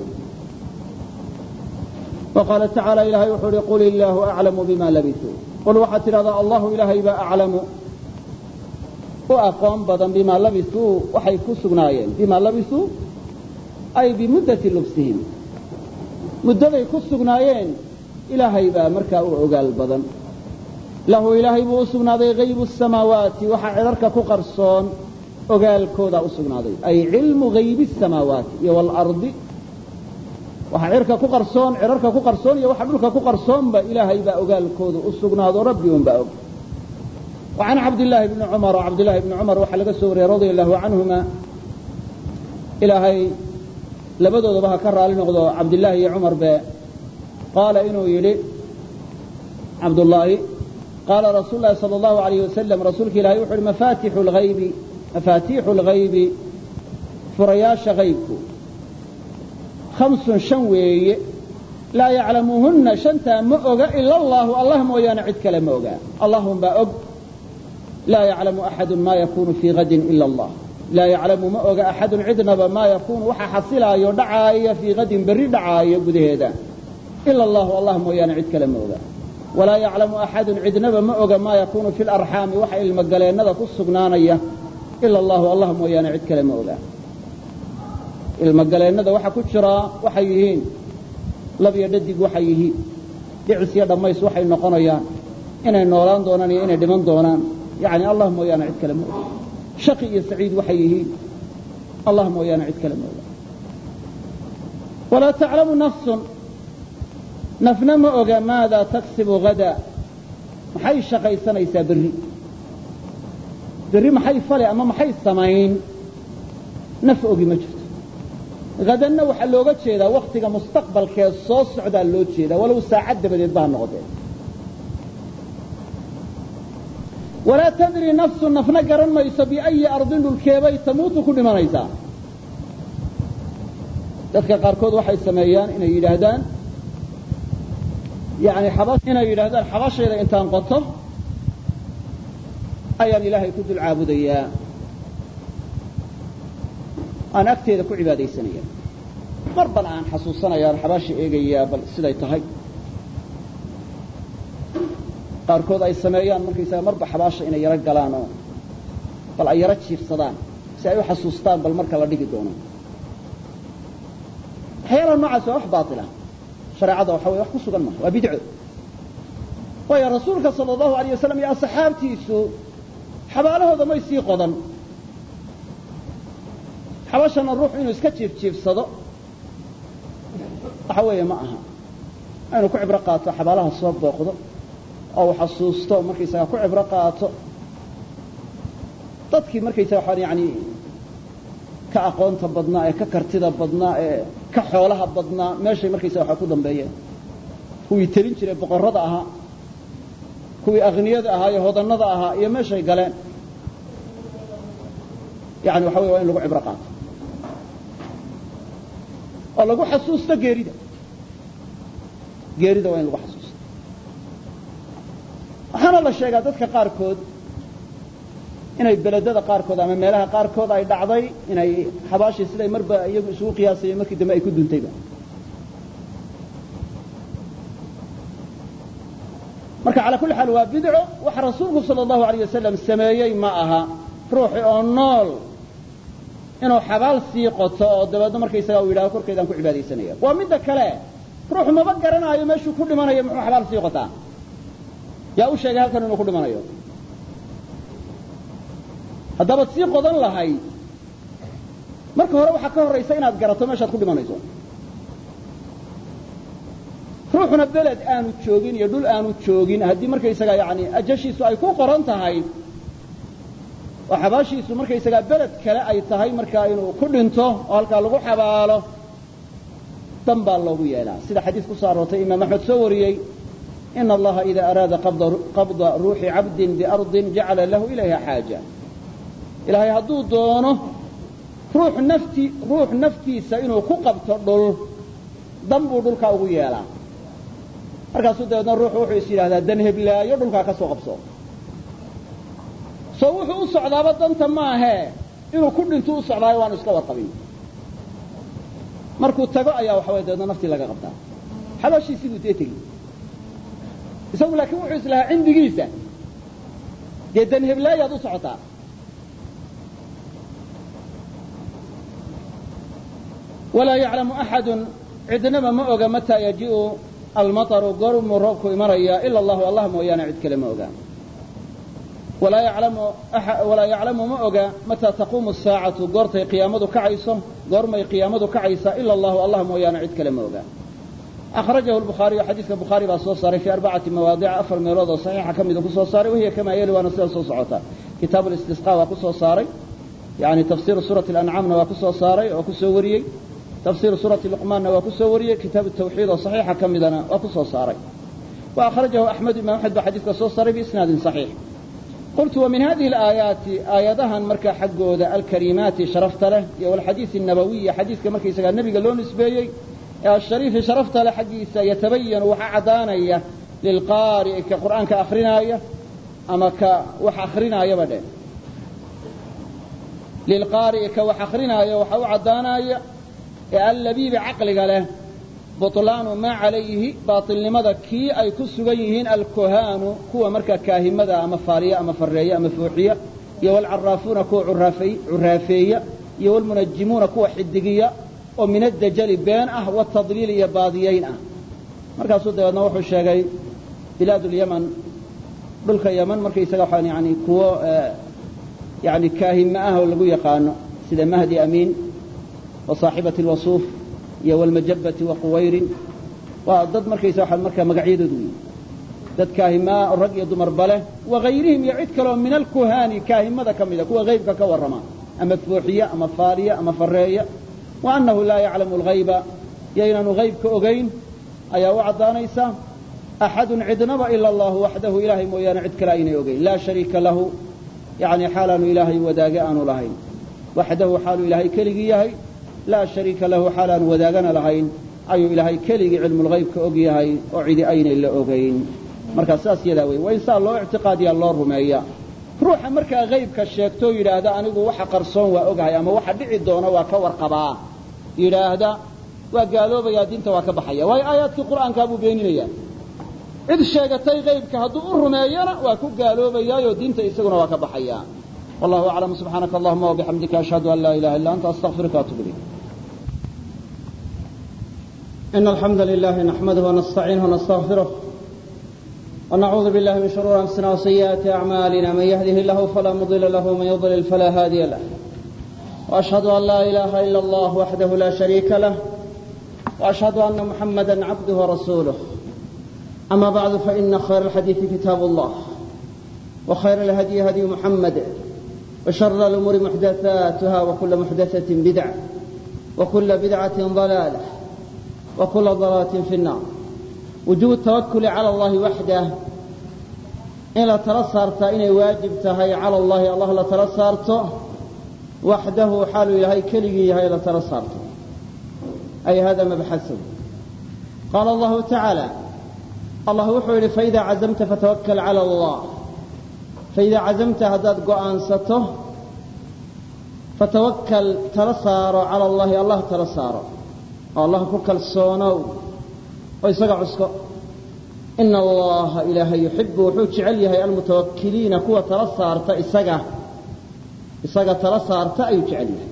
وqاaلa تaعaaلى ilahay wuxuu uhi qul illaahu aclamu bima labisuu qul waxaad tidhahdaa allahu ilaahay baa aclamu u aqoon badan bimaa labisuu waxay ku sugnaayeen bimaa labisuu ay bimuddati lubsihim muddaday ku sugnaayeen ilaahay baa markaa u ogaal badan lahu ilaahay buu u sugnaaday haybu الsamaawaati waxaa cirarka ku qarsoon ogaalkoodaa u sugnaaday ay cilmu haybi الsamaawaati iyo wاlardi waxa cirka ku qarsoon cirarka ku qarsoon iyo waxa dhulka ku qarsoonba ilaahay baa ogaalkooda u sugnaado rabbi un baa og وعan cabdالlahi bni cumar cabdالlahi bni cumar waxaa laga soo wariyey radia allahu canهuma ilaahay labadoodaba ha ka raali noqdo cabdالlahi iyo cumar be qaala inuu yidhi cabdullaahi qaala rasuul lahi salى الlahu عalayه wasalam rasuulka ilahay wuxu uhi mafaatixu اlghaybi mafaatiixu اlghaybi furayaasha haybku hamsun shan weeye laa yaclamuuhunna shantaa ma oga ila allahu allah mooyaane cid kale ma ogaa allahum baa og laa yaclamu axadu ma yakunu fii hadin ila allah laa yaclamu ma oga axadun cidnaba maa yakuunu waxa xasilaayo dhacaaya fii qadin berri dhacaaya gudaheeda ila allahu allah mooyaane cid kale ma oga walaa yaclamu axadun cidnaba ma oga maa yakuunu fi larxaami waxa ilmogaleennada ku sugnaanaya ila allahu allah mooyaane cid kale ma oga ilmogaleennada waxa ku jiraa waxay yihiin lab iyo dhadig waxay yihiin dhicis iyo dhammays waxay noqonayaan inay noolaan doonaan iyo inay dhiman doonaan yani allah mooyaane cid kale ma oga shaqi iyo saciid waxay yihiin allah mooyaane cid kale ma oga walaa taclamu nafsun nafna ma oga maada taksibu hada maxay shaqaysanaysaa berri berri maxay fale ama maxay samayn naf ogi ma jirto hadanna waxaa looga jeedaa waktiga mustaqbalkee soo socdaa loo jeedaa walow saacad dabadeed baa noqotee walaa tadri nafsu nafna garan mayso biayi ardin dhulkeebay tamuutu ku dhimanaysaa dadka qaarkood waxay sameeyaan inay yidhaahdaan yani inay yidhaahdaan xabashayda intaan qoto ayaan ilaahay ku dul caabudayaa aan agteeda ku cibaadaysanaya mar bal aan xasuusanayaan xabaasha eegayaa bal siday tahay qaarkood ay sameeyaan markaysaga marba xabaasha inay yaro galaan oo bal ay yaro jiifsadaan si ay u xasuustaan bal marka la dhigi doono waxyaalaha noocaas waa wax baatila shareecada waxa weye wax ku sugan maaha waa bidco waayo rasuulka sala allahu alayh wasalam iyo asxaabtiisu xabaalahooda may sii qodan xabashana ruux inuu iska jiifjiifsado waxa weeye ma aha inuu ku cibro qaato xabaalaha soo booqdo oo uu xasuusto markaysaga ku cibro qaato dadkii markaysaga waxaan yani ka aqoonta badnaa ee ka kartida badnaa ee ka xoolaha badnaa meeshay markaysaga waxa ku dambeeyeen kuwii telin jiray boqorrada ahaa kuwii akhniyada ahaa iyo hodannada ahaa iyo meeshay galeen yani waxa weye waa in lagu cibro qaato oo lagu xasuusto geerida geerida waa in lagu xasuusto waxaana la sheegaa dadka qaarkood inay beledada qaarkood ama meelaha qaarkood ay dhacday inay xabaashii siday marba iyagu isugu qiyaasayeen markii dambe ay ku duntayba marka calaa kulli xaal waa bidco waxa rasuulku sala allahu alayh wasalam sameeyey ma aha ruuxi oo nool inuu xabaal sii qoto oo dabeedna markaysaga uu yidhahdo korkeedaan ku cibaadaysanaya waa midda kale ruuxu maba garanaayo meeshuu ku dhimanayo muxuu xabaal sii qotaa yaa u sheegay halkan inuu ku dhimanayo haddabaad sii qodan lahayd marka hore waxaa ka horraysa inaad garato meeshaad ku dhimanayso ruuxuna beled aanu joogin iyo dhul aanu joogin haddii markaysaga yani ajashiisu ay ku qoran tahay oo xabaashiisu markaysagaa beled kale ay tahay markaa inuu ku dhinto oo halkaa lagu xabaalo dan baa loogu yeelaa sida xadiis ku soo aroortay imaam axmed soo wariyey ina allaha ida araada qabda ruuxi cabdin biardin jacala lahu ilayha xaaja ilaahay hadduu doono ruux nafti ruux naftiisa inuu ku qabto dhul dan buu dhulkaa ugu yeelaa markaasuu dabeedna ruuxu wuxuu is yidhahdaa dan heblaayo dhulkaa ka soo qabso soo wuxuu u socdaaba danta maahee inuu ku dhinto u socdaayo waanu iska warqabin markuu tago ayaa waxa way dabeedna naftii laga qabtaa xabaashiisii buu dee tegi isagu laakiin wuxuu islahaa cindigiisa dee dan heblaayaad u socotaa walaa yaclamu axadun cidnaba ma oga mataa yaji'u almataru goormuu roobku imanaya ila allahu allah mooyaane cid kale ma oga walaa yaclamu ma oga mataa taquumu saacatu goortay qiyaamadu kacayso goormay qiyaamadu kacaysaa ila allahu allah mooyaane cid kale ma oga akhrajahu lbukhaariyu xadiiska bukhaari baa soo saaray fii arbacati mawaadica afar meelood oo saxiixa ka mida ku soo saaray wahiya kamaa yeli waana sida soo socota kitaabu listisqa waa ku soo saaray yani tafsiiru suurati alancaamna waa ku soo saaray oo ku soo wariyey tafsiiru suurati luqmaanna waa ku soo wariyey kitaabu tawxiid oo saxiixa ka midana waa ku soo saaray wa akhrajahu axmed imaam axmed baa xadiiska soo saaray biisnaadin saxiix qultu wa min hadihi alaayaati aayadahan markaa xaggooda alkariimaati sharafta leh iyo walxadiisi nabawiya xadiiska markaysagaa nebiga loo nisbeeyey ee ashariifi sharafta leh xaggiisa yatabayanu waxaa caddaanaya lilqaari'i ka qur'aanka akrinaaya ama ka wax akrinaayaba dheh lilqaari'i ka wax akrinaayo waxa u caddaanaya ee allabiibi caqliga leh butlaanu maa calayhi baatilnimada kii ay ku sugan yihiin alkuhaanu kuwa markaa kaahimada ama faariya ama farreeya ama fooxiya iyo walcaraafuuna kuwa curaafeeya iyo walmunajimuuna kuwa xidigiya oo min addajali been ah watadliil iyo baadiyayn ah markaasuu dabeedna wuxuu sheegay bilaad ulyaman dhulka yaman markaysaga waxaan yani kuwo yani kaahima ah oo lagu yaqaano sida mahdi amiin wa saaxibati alwasuuf iyo walmajabbati wa quwayrin waa dad markaysa waxaan markaa magacyadoodu weyn dad kaahimaa rag iyo dumarba leh wagayrihim iyo cid kaleoo min alkuhaani kaahimada ka mida kuwa haybka ka warrama ama fooxiya ama faariya ama farreeya wa annahu laa yaclamu alghayba iyo inaanu haybka ogayn ayaa u caddaanaysa axadun cidnaba ila allahu waxdahu ilaahay mooyaane cid kale aynay ogayn laa shariika lahu yani xaalaanu ilaahay wadaage aanu lahayn waxdahu xaaluu ilaahay keligii yahay laa shariika lahu xaalaanu wadaagana lahayn ayuu ilaahay keligii cilmulhaybka og yahay oo cidi aynay la ogayn markaa saas yadaa wey waa in saa loo ictiqaadiyaa loo rumeeya ruuxa markaa haybka sheegtoo yidhaahda anigu waxa qarsoon waa ogahay ama waxa dhici doona waa ka warqabaa yidhaahda waa gaaloobayaa diinta waa ka baxaya waayo aayaadkii qur'aankaa buu beeninayaa cid sheegatay haybka hadduu u rumeeyana waa ku gaaloobayaayoo diinta isaguna waa ka baxayaa wallahu aclam subxaanaka allahuma wabixamdika ashhadu an laa ilaha illa anta astaqfiruka waatubu ilayk إن الحمد لله نحمده ونستعينه ونستغفره ونعوذ بالله من شرور أنفسنا وسيئات أعمالنا من يهده الله فلا مضل له ومن يضلل فلا هادي له وأشهد أن لا إله إلا الله وحده لا شريك له وأشهد أن محمدا عبده ورسوله أما بعد فإن خير الحديث كتاب الله وخير الهدي هدي محمد وشر الأمور محدثاتها وكل محدثة بدعة وكل بدعة ضلالة وكل ضلالة في النار وجوب التوكل على الله وحده إن لا ترسرت إن واجبتها على الله الله لا ترسرت وحده حال إلهي كلي هي لا ترسرت أي هذا مبحثه قال الله تعالى الله وحول فإذا عزمت فتوكل على الله فإذا عزمت هداد قوانسته فتوكل ترسار على الله الله ترسار الله كل صونو ويسقع عسكو إن الله إلهي يحب وحوش عليها المتوكلين كوة ترسار تأسقع إسقع ترسار تأيوش عليها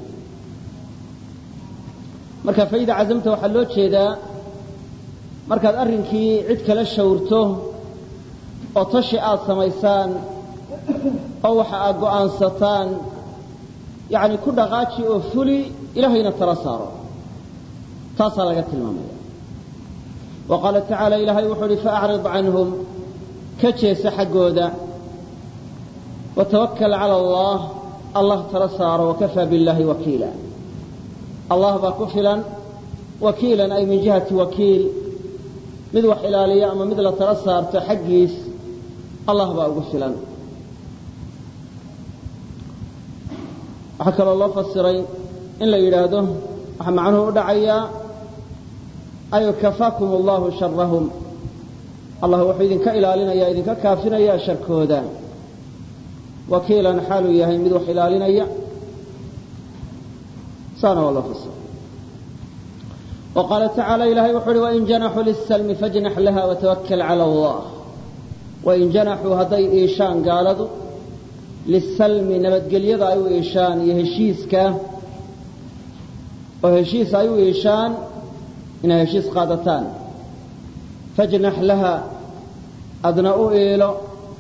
مركا فإذا عزمت وحلوت شيدا مركا أرنكي عدك للشورته وطشئات سميسان أو حقا أنستان يعني كل غاتي أفلي إلهينا ترساره تصل لك المميز وقال تعالى إلهي وحولي فأعرض عنهم كتشيس حقودا وتوكل على الله الله ترسار وكفى بالله وكيلا الله باكفلا وكيلا أي من جهة وكيل مذو حلالية أما مثل ترسار تحقيس الله باكفلا حكى الله فالسرين إن لا يراده أحمى عنه دعيا أي كفاكم الله شرهم الله وحيد كإلالنا يا إذن كافنا يا شركودا وكيلا حالوا يا هيمد وحلالنا يا صانوا الله فصل وقال تعالى إلهي وحولي وإن جنحوا للسلم فاجنح لها وتوكل على الله وإن جنحوا هدي إيشان قالوا للسلم نبت قليض أيو إيشان يهشيسك وهشيس أيو إيشان إنها هشيس قادتان فاجنح لها أدنأوا إيلو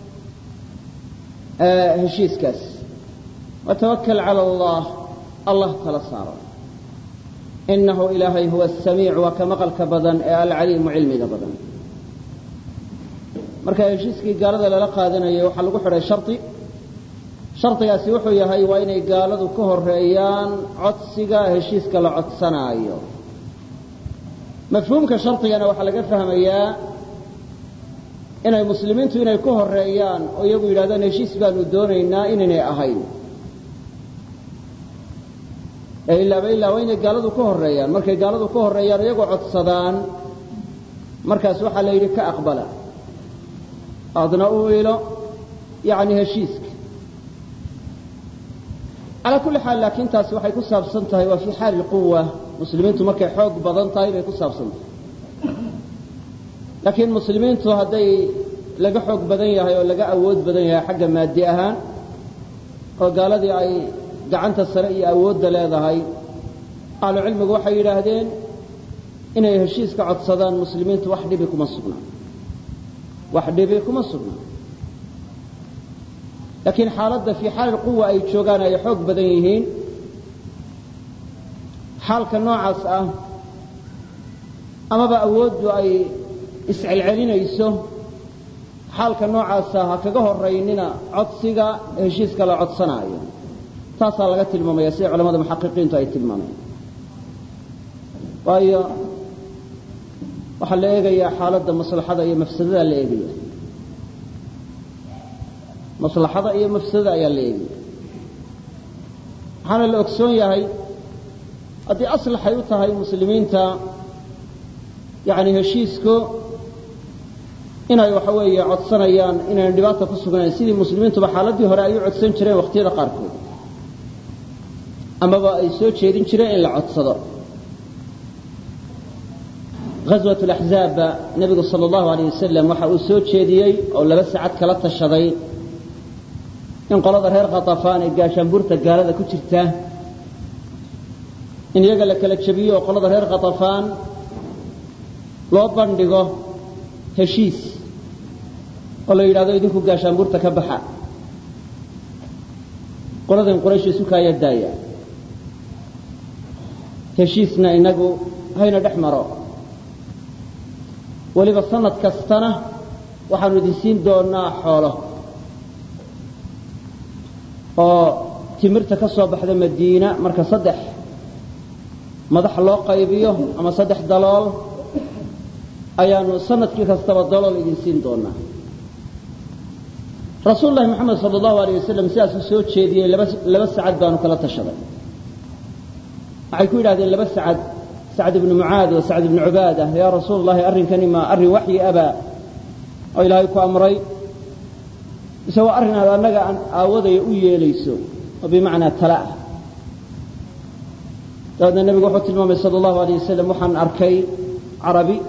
آه هشيس كاس وتوكل على الله الله تلصار إنه إلهي هو السميع وكمقل كبدن العليم علمي كبدن marka heshiiskii gaalada lala qaadanayo waxa lagu xiray sharti shartigaasi wuxuu yahay waa inay gaaladu ka horeeyaan codsiga heshiiska la codsanaayo mafhuumka shartigana waxa laga fahmayaa inay muslimiintu inay ku horeeyaan oo iyagu yiraahdaan heshiis baanu doonaynaa inay ahayn ee ilaa bay ilaa inay gaaladu ku horeeyaan markay gaaladu ku horeeyaan iyagu codsadaan markaas waxa la yiri ka aqbala adna u ilo yani heshiiska على كل حال لكن تاس waxay ku saabsan tahay waa fi xaal quwa muslimiintu markay xoog badan tahay bay ku saabsan laakiin muslimiintu haday laga xoog badan yahay oo laga awood badan yahay xagga maadi ahaan oo gaaladii ay gacanta sare iyo awoodda leedahay ahlu cilmigu waxay yiraahdeen inay heshiiska codsadaan muslimiintu wax dhibi kuma sugnaa wax dhibi kuma sugnaa لكن حالته في حال القوة أي جوجان أي حق بدنيهين حال كنوع عسى أما بأود أي إسعل علينا يسوه حال كنوع عسى هكذا الرئيننا عطسيقا هشيس كلا عطسناي تصل لقت المميزين علماء المحققين تأيت المميز وهي وحل إيجا حالة مصلحة أي مفسدة لإيجا مصلحة أي مفسدة أي اللي حنا الأكسون ياهي أدي أصل حيوتها هاي المسلمين تا يعني هشيسكو إنا يوحوي عطسنا يان إنا اندباطة فسقنا سيدي المسلمين تبا حالتي هرأي عطسين شرين وقتين قاركو أما بقى يسوي شيرين شرين إلا عطسنا غزوة الأحزاب النبي صلى الله عليه وسلم وحاو سوي شيديي أو لبس عد كلات الشضي in qolada reer qatafaan ee gaashaanburta gaalada ku jirta in iyaga la kala jabiyo qolada reer qatafaan loo bandhigo heshiis oo la yiraahdo idinku gaashaanburta ka baxa qoladan quraysh isu kaaya daaya heshiisna inagu hayna dhaxmaro waliba sanad kastana waxaanu idin siin doonaa xoolo oo timirta ka soo baxda Madiina marka saddex madax loo qaybiyo ama saddex dalool ayaanu sanadkii kastaba dalool idin siin doonaa Rasuulullah Muhammad sallallahu alayhi wasallam sidaas uu soo jeediyay laba laba saacad baanu kala tashaday waxay ku yiraahdeen laba saacad Sa'd ibn Mu'adh wa Sa'd ibn Ubadah ya Rasuulullah arrinkani ma arrin wahyi aba oo Ilaahay ku amray سواء أرنا أنك أوضي أيليسو وبمعنى تلاء لأن النبي قال المؤمن صلى الله عليه وسلم وحن أركي عربي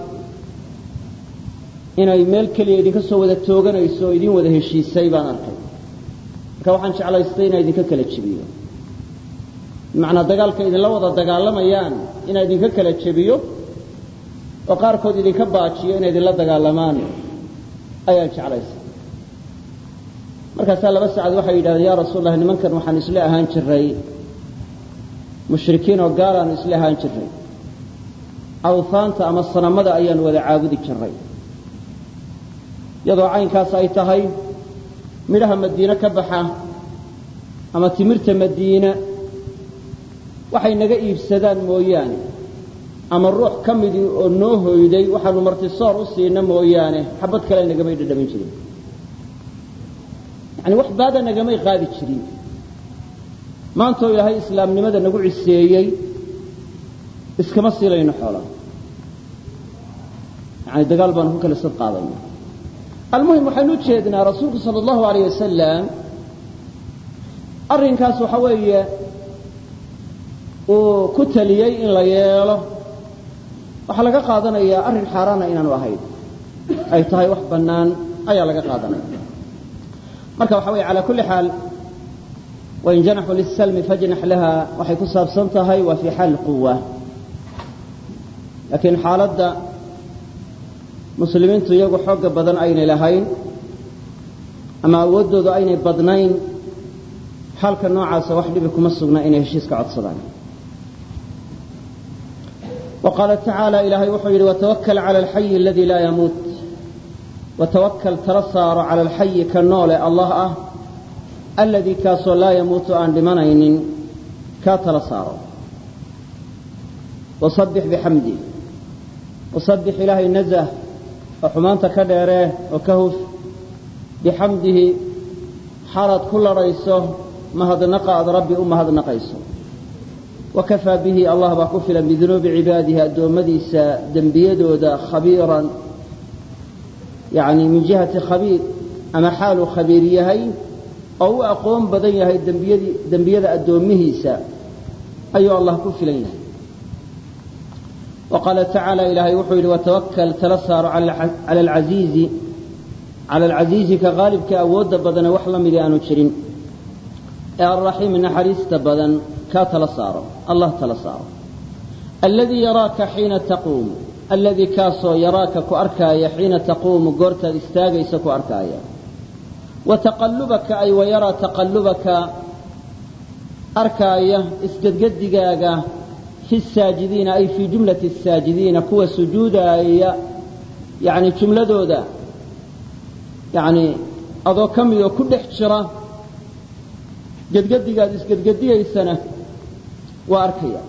إنه يميل كلي يديك سوى ذا توغن يسوى يدين وذا هشي سيبان أركي كوحن شعلا يستينا يديك كلا تشبيو معنى دقالك إذا لو ذا دقال لما يان إنه يديك كلا تشبيو وقاركو يديك باتشي إنه يدين لا دقال لمان أيان شعلا يستينا markaas laba saacad waxay yiraahdeen ya rasuulallah nimankan waxaan isla ahaan jiray mushrikiin oo gaalaan isla ahaan jiray awfaanta ama sanamada ayaan wada caabudi jiray yadoo caynkaas ay tahay midhaha Madiina ka baxa ama timirta Madiina waxay naga iibsadaan mooyaane ama ruux kamid oo noo hooyday waxaanu marti soor u siinaa mooyaane xabad kale naga may dhadhamin jirin يعني wax baada nagamay qaadi jirin maanta ilaahay islaamnimada nagu ciseeyay iskama siilayno xoolo يعني dagaal baan ku kala soo qaadanay المهم waxaanu jeednaa rasuulku sallallahu alayhi wasallam arrinkaas waxa weeye oo ku taliyay in la yeelo waxa laga qaadanayaa arrin xaraana inaanu ahayn ay tahay wax banaan ayaa laga qaadanaya marka waxa way ala kulli hal wa in janahu lis-salm fajnah laha waxay ku saabsan tahay wa fi hal quwwa laakiin xaaladda muslimiintu iyagu xoog badan ayna lahayn ama awoodooda ayna badnayn halka noocaas wax dhib kuma sugna inay heshiiska codsadaan وقال تعالى إلهي وحي وتوكل على الحي الذي لا يموت وتوكل ترصار على الحي كالنول الله أه الذي كاسو لا يموت عن دمنين كاترصار وصبح بحمدي وصبح إلهي النزه وحمانت كديره وكهف بحمده حالت كل رئيسه مهد نقعد ربي أمهد نقيسه وكفى به الله بكفلا بذنوب عباده الدومديس دنبيده دا خبيرا يعني من جهة خبير أما حال خبيريه oo uu aqoon badan yahay dambiyada dambiyada adoomihiisa ayuu Allah ku filan yahay وقال تعالى إلهي وحي وتوكل تلصار على على العزيز على العزيز كغالب كأود بدن وحلم لأنو تشرين الرحيم نحريس بدن كتلصار الله تلصار الذي يراك حين تقوم الذي كاسو يراك كأركايا حين تقوم قرت استاغيس كأركايا وتقلبك أي ويرى تقلبك أركايا اسقدقدقاقا في الساجدين أي في جملة الساجدين كوا سجودا يعني جملة دودا يعني أضو كم يو كل احتشرة قد قد قد قد قد السنة وأركيا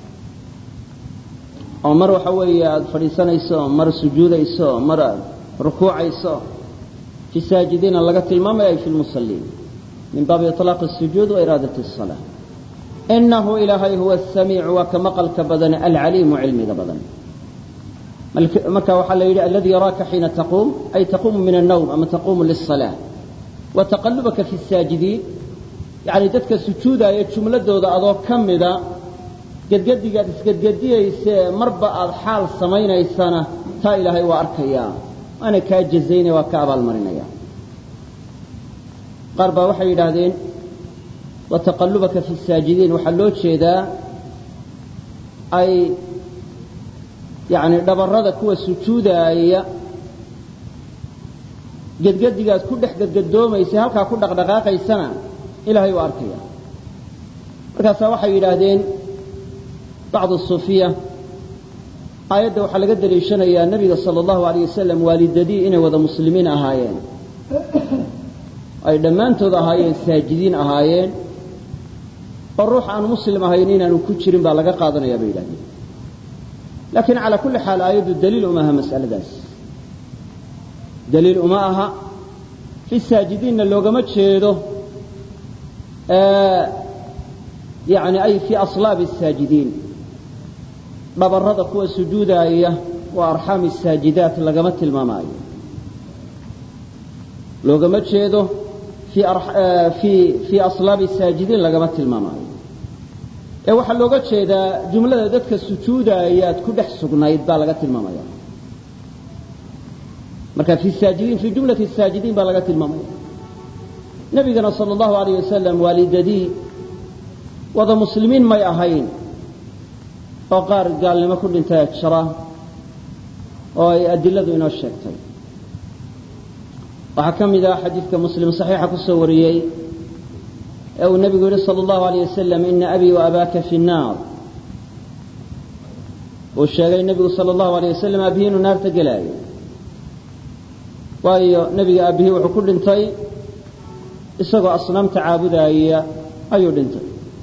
أو مرة حوية فريسان يسو مرة سجودة يسو مرة ركوع يسو في الساجدين لقت الماما أي في المصلين من باب إطلاق السجود وإرادة الصلاة إنه إلهي هو السميع وكمقل كبدن العليم علمي كبدن مكة وحل الذي يراك حين تقوم أي تقوم من النوم أما تقوم للصلاة وتقلبك في الساجدين يعني تتك سجودا يتشمل دودا أضو كم ذا قد قد قد قد قد مربع الحال سمينا السنة تا إلهي وأركيا أنا كاجزين وكعب المرنيا قرب وحي هذين وتقلبك في الساجدين وحلوت شيء ذا أي يعني دبردك هو السجود أي قد قد قد كل قد قد دوم يسهلك كل دقائق السنة إلهي وأركيا وكذا وحي هذين بعض الصوفية آيات وحل قدر يشنا يا النبي صلى الله عليه وسلم والددي إن وذا مسلمين أهايين أي دمان توذا هايين ساجدين أهايين الروح عن مسلم أهاينين أن كتشرين بالغا قادنا يا بيلاني لكن على كل حال آيات الدليل أمها مسألة داس دليل أمها في الساجدين اللوغة متشيدو آه يعني أي في أصلاب الساجدين ببرد كوا سجودا ايه وارحام الساجدات لقمت الماماي لو قمت شيدو في أرح... في في اصلاب الساجدين لقمت الماماي اي waxa looga jeeda jumlada dadka sujuuda ayaad ku dhex sugnayd baa laga tilmaamaya marka fi saajidin fi jumlati saajidin baa laga tilmaamaya nabigana sallallahu alayhi wasallam walidadi wada muslimiin may ahayn oo qaar gaalnimo ku dhintay shara oo ay adiladu inoo sheegtay waxa kamida xadiiska muslim saxiixa ku soo wariyay ee uu nabigu yiri sallallahu alayhi wasallam inna abi wa abaka fi an-nar oo sheegay nabigu sallallahu alayhi wasallam abiinu naarta galay waayo nabiga abihi wuxuu ku dhintay isagoo asnaamta caabudaya ayuu dhintay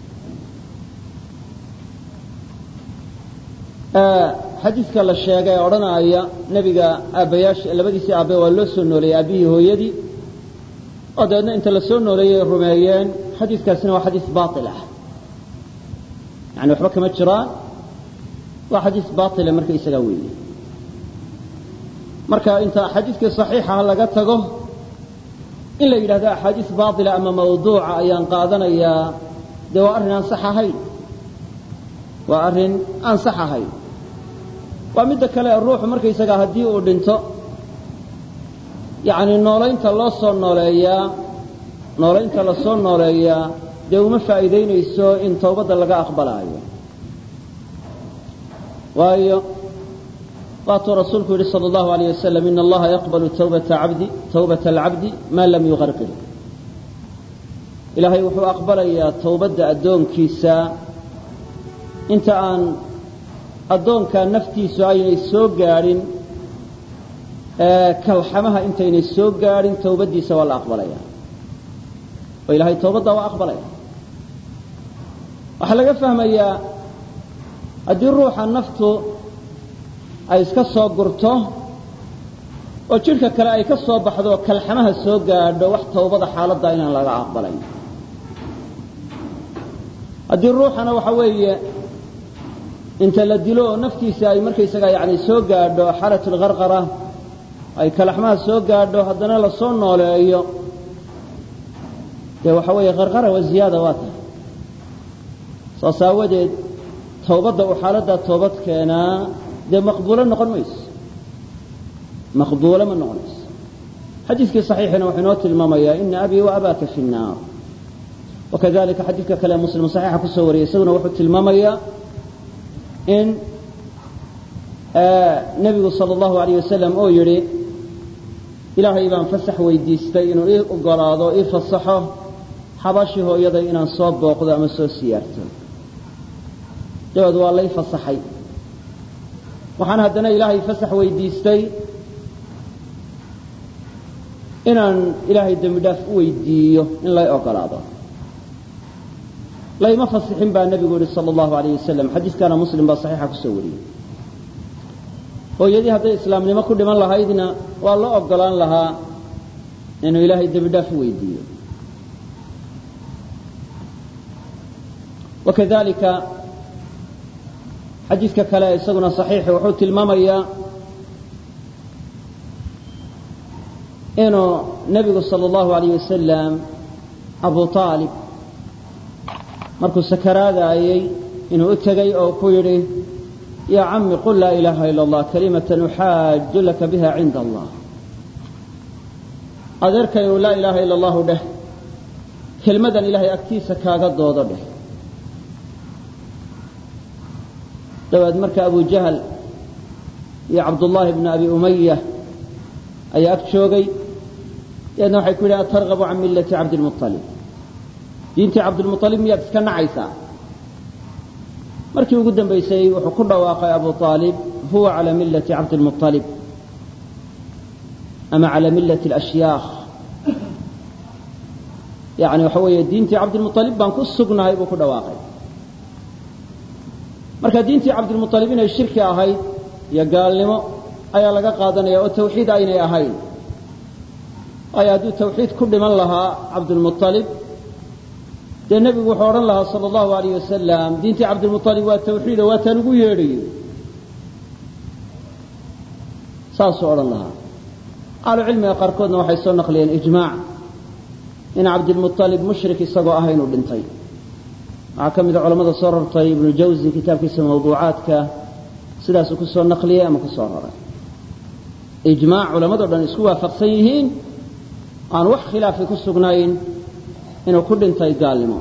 xadiiska la sheegay oranaya nabiga aabayash labadiisii aabe waa loo soo nooleeyay aabihii hooyadii oo dadna inta la soo nooleeyay rumeeyeen xadiiskaasina waa xadiis baatil ah yani waxba kama jiraan waa xadiis baatil marka isaga weeyay marka inta xadiiska saxiixa laga tago in la yiraahdo xadiis baatil ama mawduuca ayaan qaadanayaa de waa arrin aan sax ahayn waa arrin aan sax ahayn waa mid kale ruuxu markay isaga hadii uu dhinto yaani nooleynta loo soo nooleeyaa nooleynta la soo nooleeyaa de uma faa'iideynayso in toobada laga aqbalaayo waayo qaatu rasuulku yiri sallallahu alayhi wasallam inna allaha yaqbalu tawbata 'abdi tawbata al-'abdi ma lam yugharqir ilaahay wuxuu aqbalayaa toobada adoonkiisa inta aan adoonka naftiisu aynay soo gaarin ee kalxamaha intaynay soo gaarin toobadiisa waa la aqbalaya oo ilaahay toobada waa aqbalaya waxa laga fahmayaa haddii ruuxa naftu ay iska soo gurto oo jirka kale ay ka soo baxdo kalxamaha soo gaadho wax toobada xaaladda inaan laga aqbalayn haddii ruuxana waxa weeye inta la dilo naftiisa ay markaysaga yaani soo gaadho xaratul gharqara ay kalxamaha soo gaadho haddana la soo nooleeyo dee waxa weeye qarqara wa ziyaada waa tahay saas aawadeed towbadda uu xaaladdaa toobad keenaa dee maqbuulo noqon mayso maqbuulo ma noqonayso xadiiskii saxiixina wuxuu inoo tilmaamayaa ina abii wa abaaka fi nnaar wakadalika xadiidka kale muslim saxiixa kusoo wariyay isaguna wuxuu tilmaamayaa in nebigu sala allahu alayh wasalam oo yidhi ilaahay baan fasax weydiistay inuu ii ogolaado ii fasaxo xabashi hooyaday inaan soo booqdo ama soo siyaarto dabeed waa lay fasaxay waxaan haddana ilaahay fasax weydiistay inaan ilaahay dembi dhaaf u weydiiyo in lay ogolaado layma fasixin baa nebigu yihi sala allahu alayh wasalam xadiiskaana muslim baa saxiixa kusoo wariyey hooyadii hadday islaamnimo ku dhiman lahaydna waa loo ogolaan lahaa inuu ilaahay dembi dhaaf u weydiiyo wakadalika xadiidka kale isaguna saxiixi wuxuu tilmaamayaa inuu nebigu sala allahu alayh wasalam abu aalib markuu sakaraadaayey inuu u tegey oo ku yidhi yaa cammi qul laa ilaaha ila allah kalimatan uxaaju laka biha cinda allah adeerkayow laa ilaaha ila allahu dheh kelmadan ilaahay agtiisa kaaga doodo dheh dabeed marka abu jahl iyo cabdullaahi bni abi umaya ayaa ag joogay dabeedna waxay ku yidhi atargabu can millati cabdilmualib diintii cabdilmualib miyaad iska nacaysaa markii ugu dambaysay wuxuu ku dhawaaqay abu aalib huwa calaa millati cabdilmualib ama calaa millati alashyaakh yani waxa weeye diintii cabdilmualib baan ku sugnahay buu ku dhawaaqay marka diintii cabdilmualib inay shirki ahayd iyo gaalnimo ayaa laga qaadanaya oo tawxiid aynay ahayn waayo hadduu tawxiid ku dhiman lahaa cabdilmualib dee nebigu wuxuu odhan lahaa sala allahu alayh wasalam diintii cabdilmualib waa tawxiido waa taan ugu yeedhayo saasuu odhan lahaa ahlucilmiga qaarkoodna waxay soo naqliyeen ijmaac in cabdilmualib mushrik isagoo ah inuu dhintay waxaa ka mida culamada soo rartay ibnu jawzi kitaabkiisa mawduucaadka sidaasuu ku soo naqliyey ama ku soo raray ijmaac culamado dhan isku waafaqsan yihiin aan wax khilaafi ku sugnayn inuu ku dhintay gaalnimo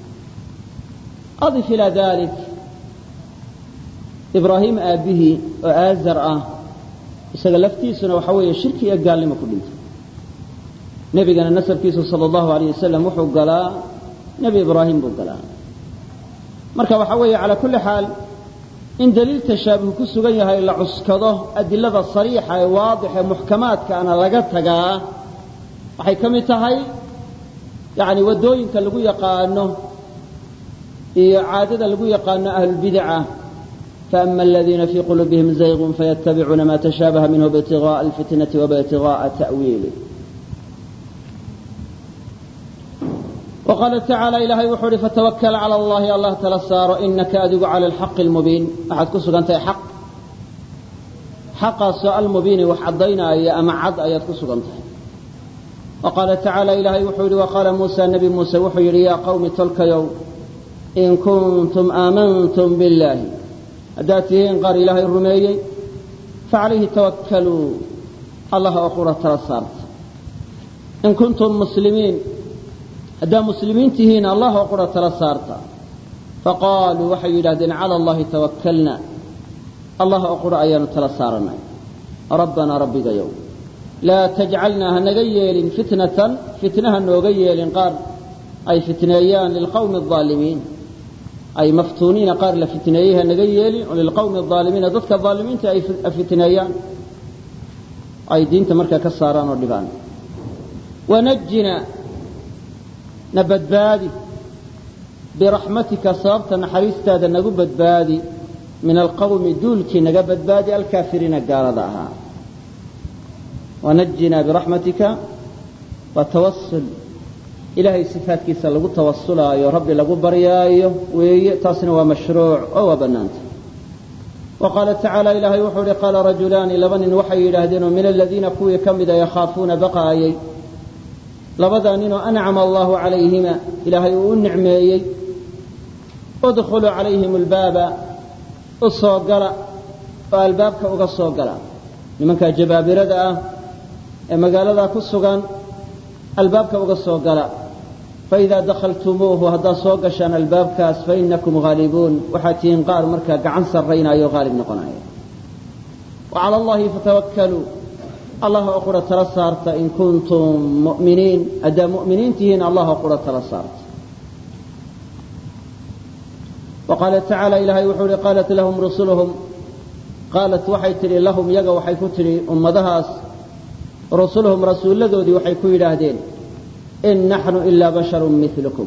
adif ilaa dalik ibraahim aabbihii oo aazar ah isaga laftiisuna waxa weeye shirki iyo gaalnimo ku dhintay nebigana nasabkiisu sala allahu alayh wasalam wuxuu galaa nebi ibraahim buu galaa marka waxa weeye calaa kulli xaal in daliil tashaabuh ku sugan yahay la cuskado adilada sariixa ee waadix ee muxkamaadkaana laga tagaa waxay ka mid tahay yani waddooyinka lagu yaqaano iyo caadada lagu yaqaano ahlulbidaca faama aladiina fii quluubihim zaygun fayattabicuuna ma tashaabaha minhu bibtiغaaءi alfitnati wabibtiغaaءa ta'wiili وqاaل تaعaaلى ilahay wuxuu uhi fatwakl calى اllahi allah tala saaro inaka adigu calى اlxaqi اlmubiin waxaad ku sugan tahay xaq xaqaasoo almubiini wax caddaynaya ama cad ayaad ku sugan tahay وqaala تaعaalى ilahay wuxuu yihi وqaala muusى nebi muuse wuxuu yidhi yaa qawmi tolkayow in kuntum aamantum biاllahi haddaad tihiin qaar ilaahay rumeeyey facalayhi tawakkaluu allah oo qura tala saarta in kuntum muslimiin haddaa muslimiin tihiin allah oo qura tala saarta faqaaluu waxay yidhahdeen cala allahi tawakkalna allah oo qura ayaanu tala saaranay rabbanaa rabbigayow laa tajcalnaa hanaga yeelin fitnatan fitnaha nooga yeelin qaar ay fitneeyaan lilqawmi الظaalimiin ay maftuuniina qaar la fitneeyey hanaga yeelin oo lilqawmi الظaalimiina dadka ظaalimiinta ay fitneeyaan ay diinta markaa ka saaraan oo dhibaan wanajina na badbaadi biraxmatika sababta naxariistaada nagu badbaadi min alqawmi duulkii naga badbaadi alkaafiriina gaalada ahaa wanajinaa biraxmatika waa tawasul ilaahay sifaadkiisa lagu tawasulaayo rabbi lagu baryaayo weeye taasna waa mashruuc oo waa bannaanta wa qaala tacaala ilaahay wuxuu ihi qaala rajulaani laba nin waxay yidhaahdeen oo min aladiina kuwii ka mida yakhaafuuna baqaayay labadaa ninoo ancama allahu calayhima ilaahay uu u nicmeeyey udkhuluu calayhim albaaba u soo gala oo albaabka uga soo gala nimankaa jabaabirada ah ee magaaladaa ku sugan albaabka uga soo gala faidaa dakhaltumuuhu haddaad soo gashaan albaabkaas fainakum haalibuun waxaad tihiin qaar markaa gacan sarraynaayo o haalib noqonaya wacala allahi fatawakkaluu allah oo qura tala saarta in kuntum mu'miniin haddaa mu'miniin tihiin allah oo qura tala saarta wa qaala tacaala ilaahay wuxuu uhi qaalat lahum rusuluhum qaalat waxay tidhi lahum yaga waxay ku tidhi ummadahaas rusuluhum rasuulladoodii waxay ku yidhaahdeen in naxnu ilaa basharun milukum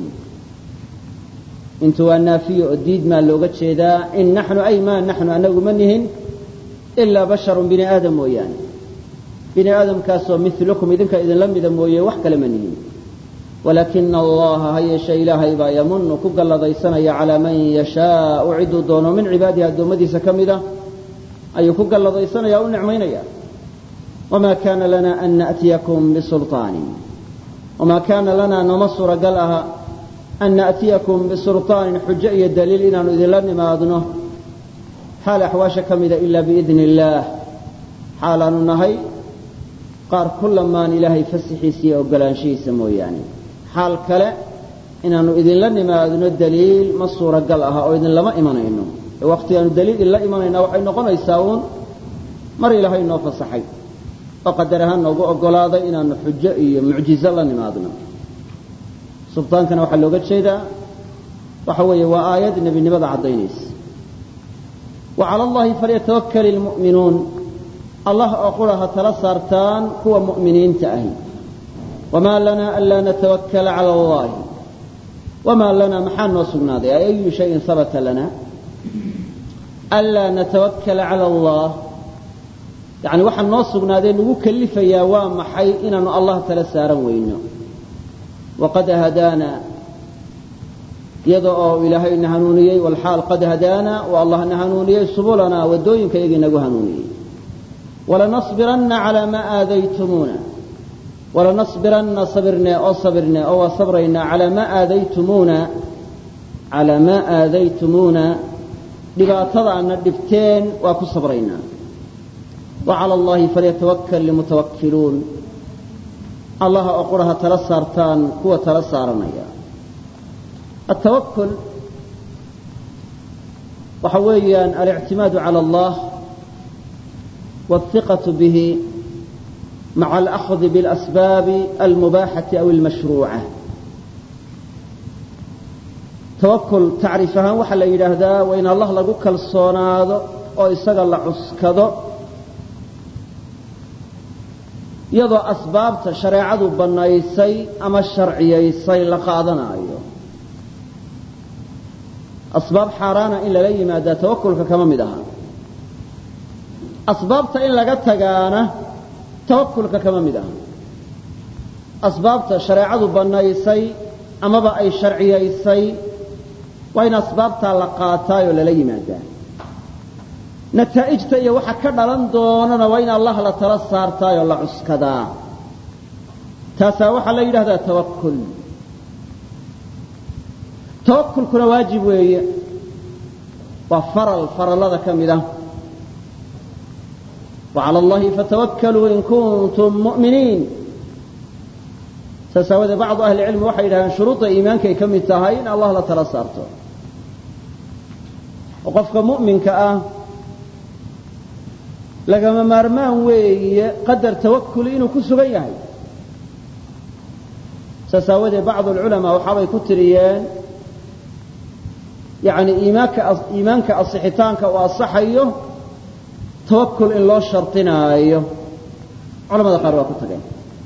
intu waa naafiyo oo diid maa looga jeedaa in naxnu ay maa naxnu annagu ma nihin ilaa basharun bini aadam mooyaane bini aadamkaasoo milukum idinka idinla mida mooye wax kale ma nihin walaakina allaha ha yeeshee ilaahay baa yamunu ku galladaysanaya calaa man yashaau ciduu doono min cibaadihi addoommadiisa ka mida ayuu ku galladaysanaya o u nicmaynaya wamaa kaana lana an na'tiyakum bisulطaanin wamaa kaana lanaa nooma suuragal aha an na'tiyakum bisulطaanin xujo iyo daliil inaanu idinla nimaadno xaal axwaasha ka mida ilaa biidni illaah xaalaanu nahay qaar ku lamaan ilaahay fasixiisa iyo ogolaanshihiisa mooyaane xaal kale inaanu idinla nimaadno daliil ma suuragal aha oo idinlama imanayno ee wakhtigaanu daliil idinla imanaynaa waxay noqonaysaa uun mar ilaahay noo fasaxay oo qadar ahaan noogu oggolaaday inaanu xujo iyo mucjizo la nimaadno sultaankana waxaa looga jeedaa waxa weeye waa aayad nebinimada caddaynaysa wa cala allahi falyatawakkali ilmu'minuun allah oo qura ha tala saartaan kuwa mu'miniinta ahi wamaa lanaa anlaa natawakkala cala allahi wamaa lanaa maxaa noo sugnaaday ay ayu shayin habata lana anlaa natawakkala cala allah yacni waxaa noo sugnaadee nagu kalifayaa waa maxay inaanu allah tala saaran weyno waqad hadaana iyada oo ilaahayna hanuuniyey walxaal qad hadaana oo allahna hanuuniyey subulanaa waddooyinka iyagii nagu hanuuniyey walanasbiranna calaa maa aadaytumuuna walanasbiranna sabirne oo sabirne oo waa sabraynaa calaa maa aadaytumuuna calaa maa aadaytumuuna dhibaatada aadna dhibteen waa ku sabraynaa wa cala allahi falyatawakkal lilmutawakkiluun allaha oo qura ha tala saartaan kuwa tala saaranaya التوكل waxa weeyaan الاعتماad على الله والثقة به مع الأخذ بالأسباب المباحة أو المشروعة توكل tacriifahaan waxa la yidhaahdaa waa in allah lagu kalsoonaado oo isaga la cuskado iyadoo asbaabta shareecadu bannaysay ama sharciyaysay la qaadanaayo asbaab xaaraana in lala yimaadaa tawakulka kama mid aha asbaabta in laga tagaana tawakulka kama mid aha asbaabta shareecadu bannaysay amaba ay sharciyaysay waa in asbaabtaa la qaataayoo lala yimaadaa nataa'ijta iyo waxa ka dhalan doonana waa in allah la tala saartaayoo la cuskadaa taasaa waxaa la yidhahdaa tawakul tawakulkuna waajib weeye waa faral farallada ka mid ah wa cala allahi fatawakkaluu in kuntum mu'miniin saas aawadee bacdu ahli cilmi waxay yidhahdeen shuruudda iimaankay ka mid tahay in allah la tala saarto oo qofka mu'minka ah lagama maarmaan weeye qadar tawakuli inuu ku sugan yahay saas aawadee bacdu alculamaa waxaabay ku tiriyeen yani iimaanka iimaanka asixitaanka uu asaxayo tawakul in loo shardinaayo culamada qaar waa ku tageen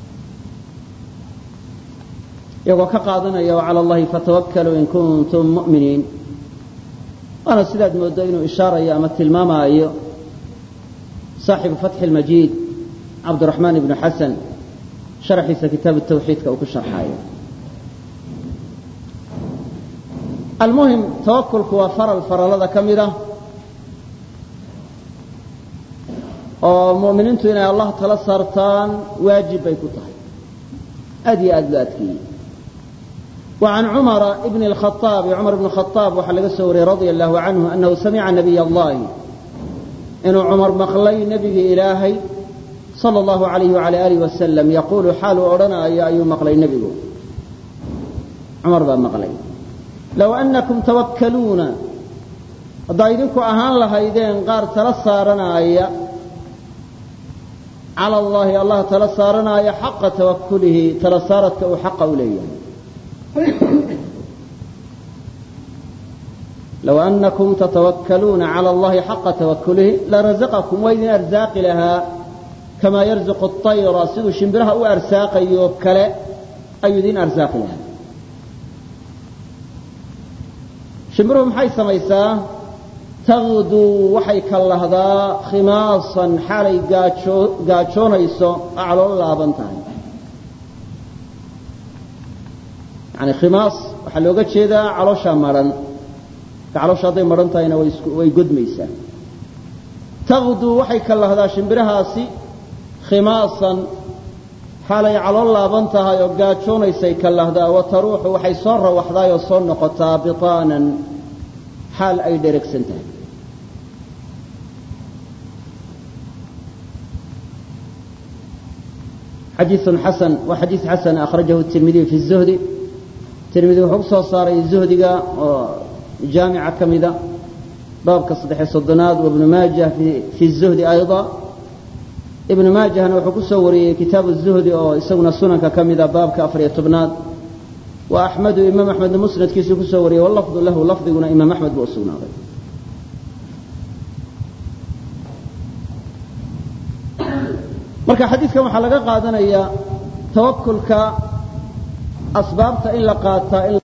iyagoo ka qaadanaya wa cala allahi fatawakkaluu in kuntum mu'miniin waana sidaad mooddo inuu ishaarayo ama tilmaamaayo saaxibu fatxi اlmajiid cabdiraxmaan ibnu xasan sharxiisa kitaabu tawxiidka uu ku sharxaayo almuhim tawakulku waa faral farallada ka mid ah oo mu'miniintu inay allah tala saartaan waajib bay ku tahay أدي أدلاتكي. وعن عمر ابن الخطاب عمر بن الخطاب وحلق السوري رضي الله عنه أنه سمع نبي الله إنه عمر مخلي نبي إلهي صلى الله عليه وعلى آله وسلم يقول حال أرنا يا أيها مخلي نبي عمر بن مخلي لو أنكم توكلون ضايدكم أهان لهيدين قار تلصارنا أي على الله الله تلصارنا أي حق توكله تلصارتك أو حق أوليه لو أنكم تتوكلون على الله حق توكله لرزقكم وإذن أرزاق لها كما يرزق الطير سيدو شمبرها وأرزاق يوكل أيدين أرزاق لها شمبرهم حيث ميسا تغدو وحيك الله ذا خماصا حالي قاتشون يسو أعلى الله بنتان يعني خماص وحلوقة شيدا علوشا مرن كعلوشا دي مرنتين ويقد ميسا تغدو وحيك الله ذا شمبرها سي خماصا حالي على الله بنتها يقاتشون يسيك الله ذا وتروح وحي صر وحدا يصر نقطا بطانا حال أي ديرك سنتين حديث حسن وحديث حسن أخرجه الترمذي في الزهد الترمذي وحبصه صار الزهد جامعة كمذا باب كصدح الصدناد وابن ماجه في, في الزهد أيضا ابن ماجه أنا وحكسه وري كتاب الزهد يسونا سنن كمذا باب كأفرية طبناد وأحمد إمام أحمد المسند كيسو كسوري واللفظ له لفظ يقول إمام أحمد بأسونا marka xadiidkan waxa laga qaadanaya tawakkulka asbaabta in la qaataa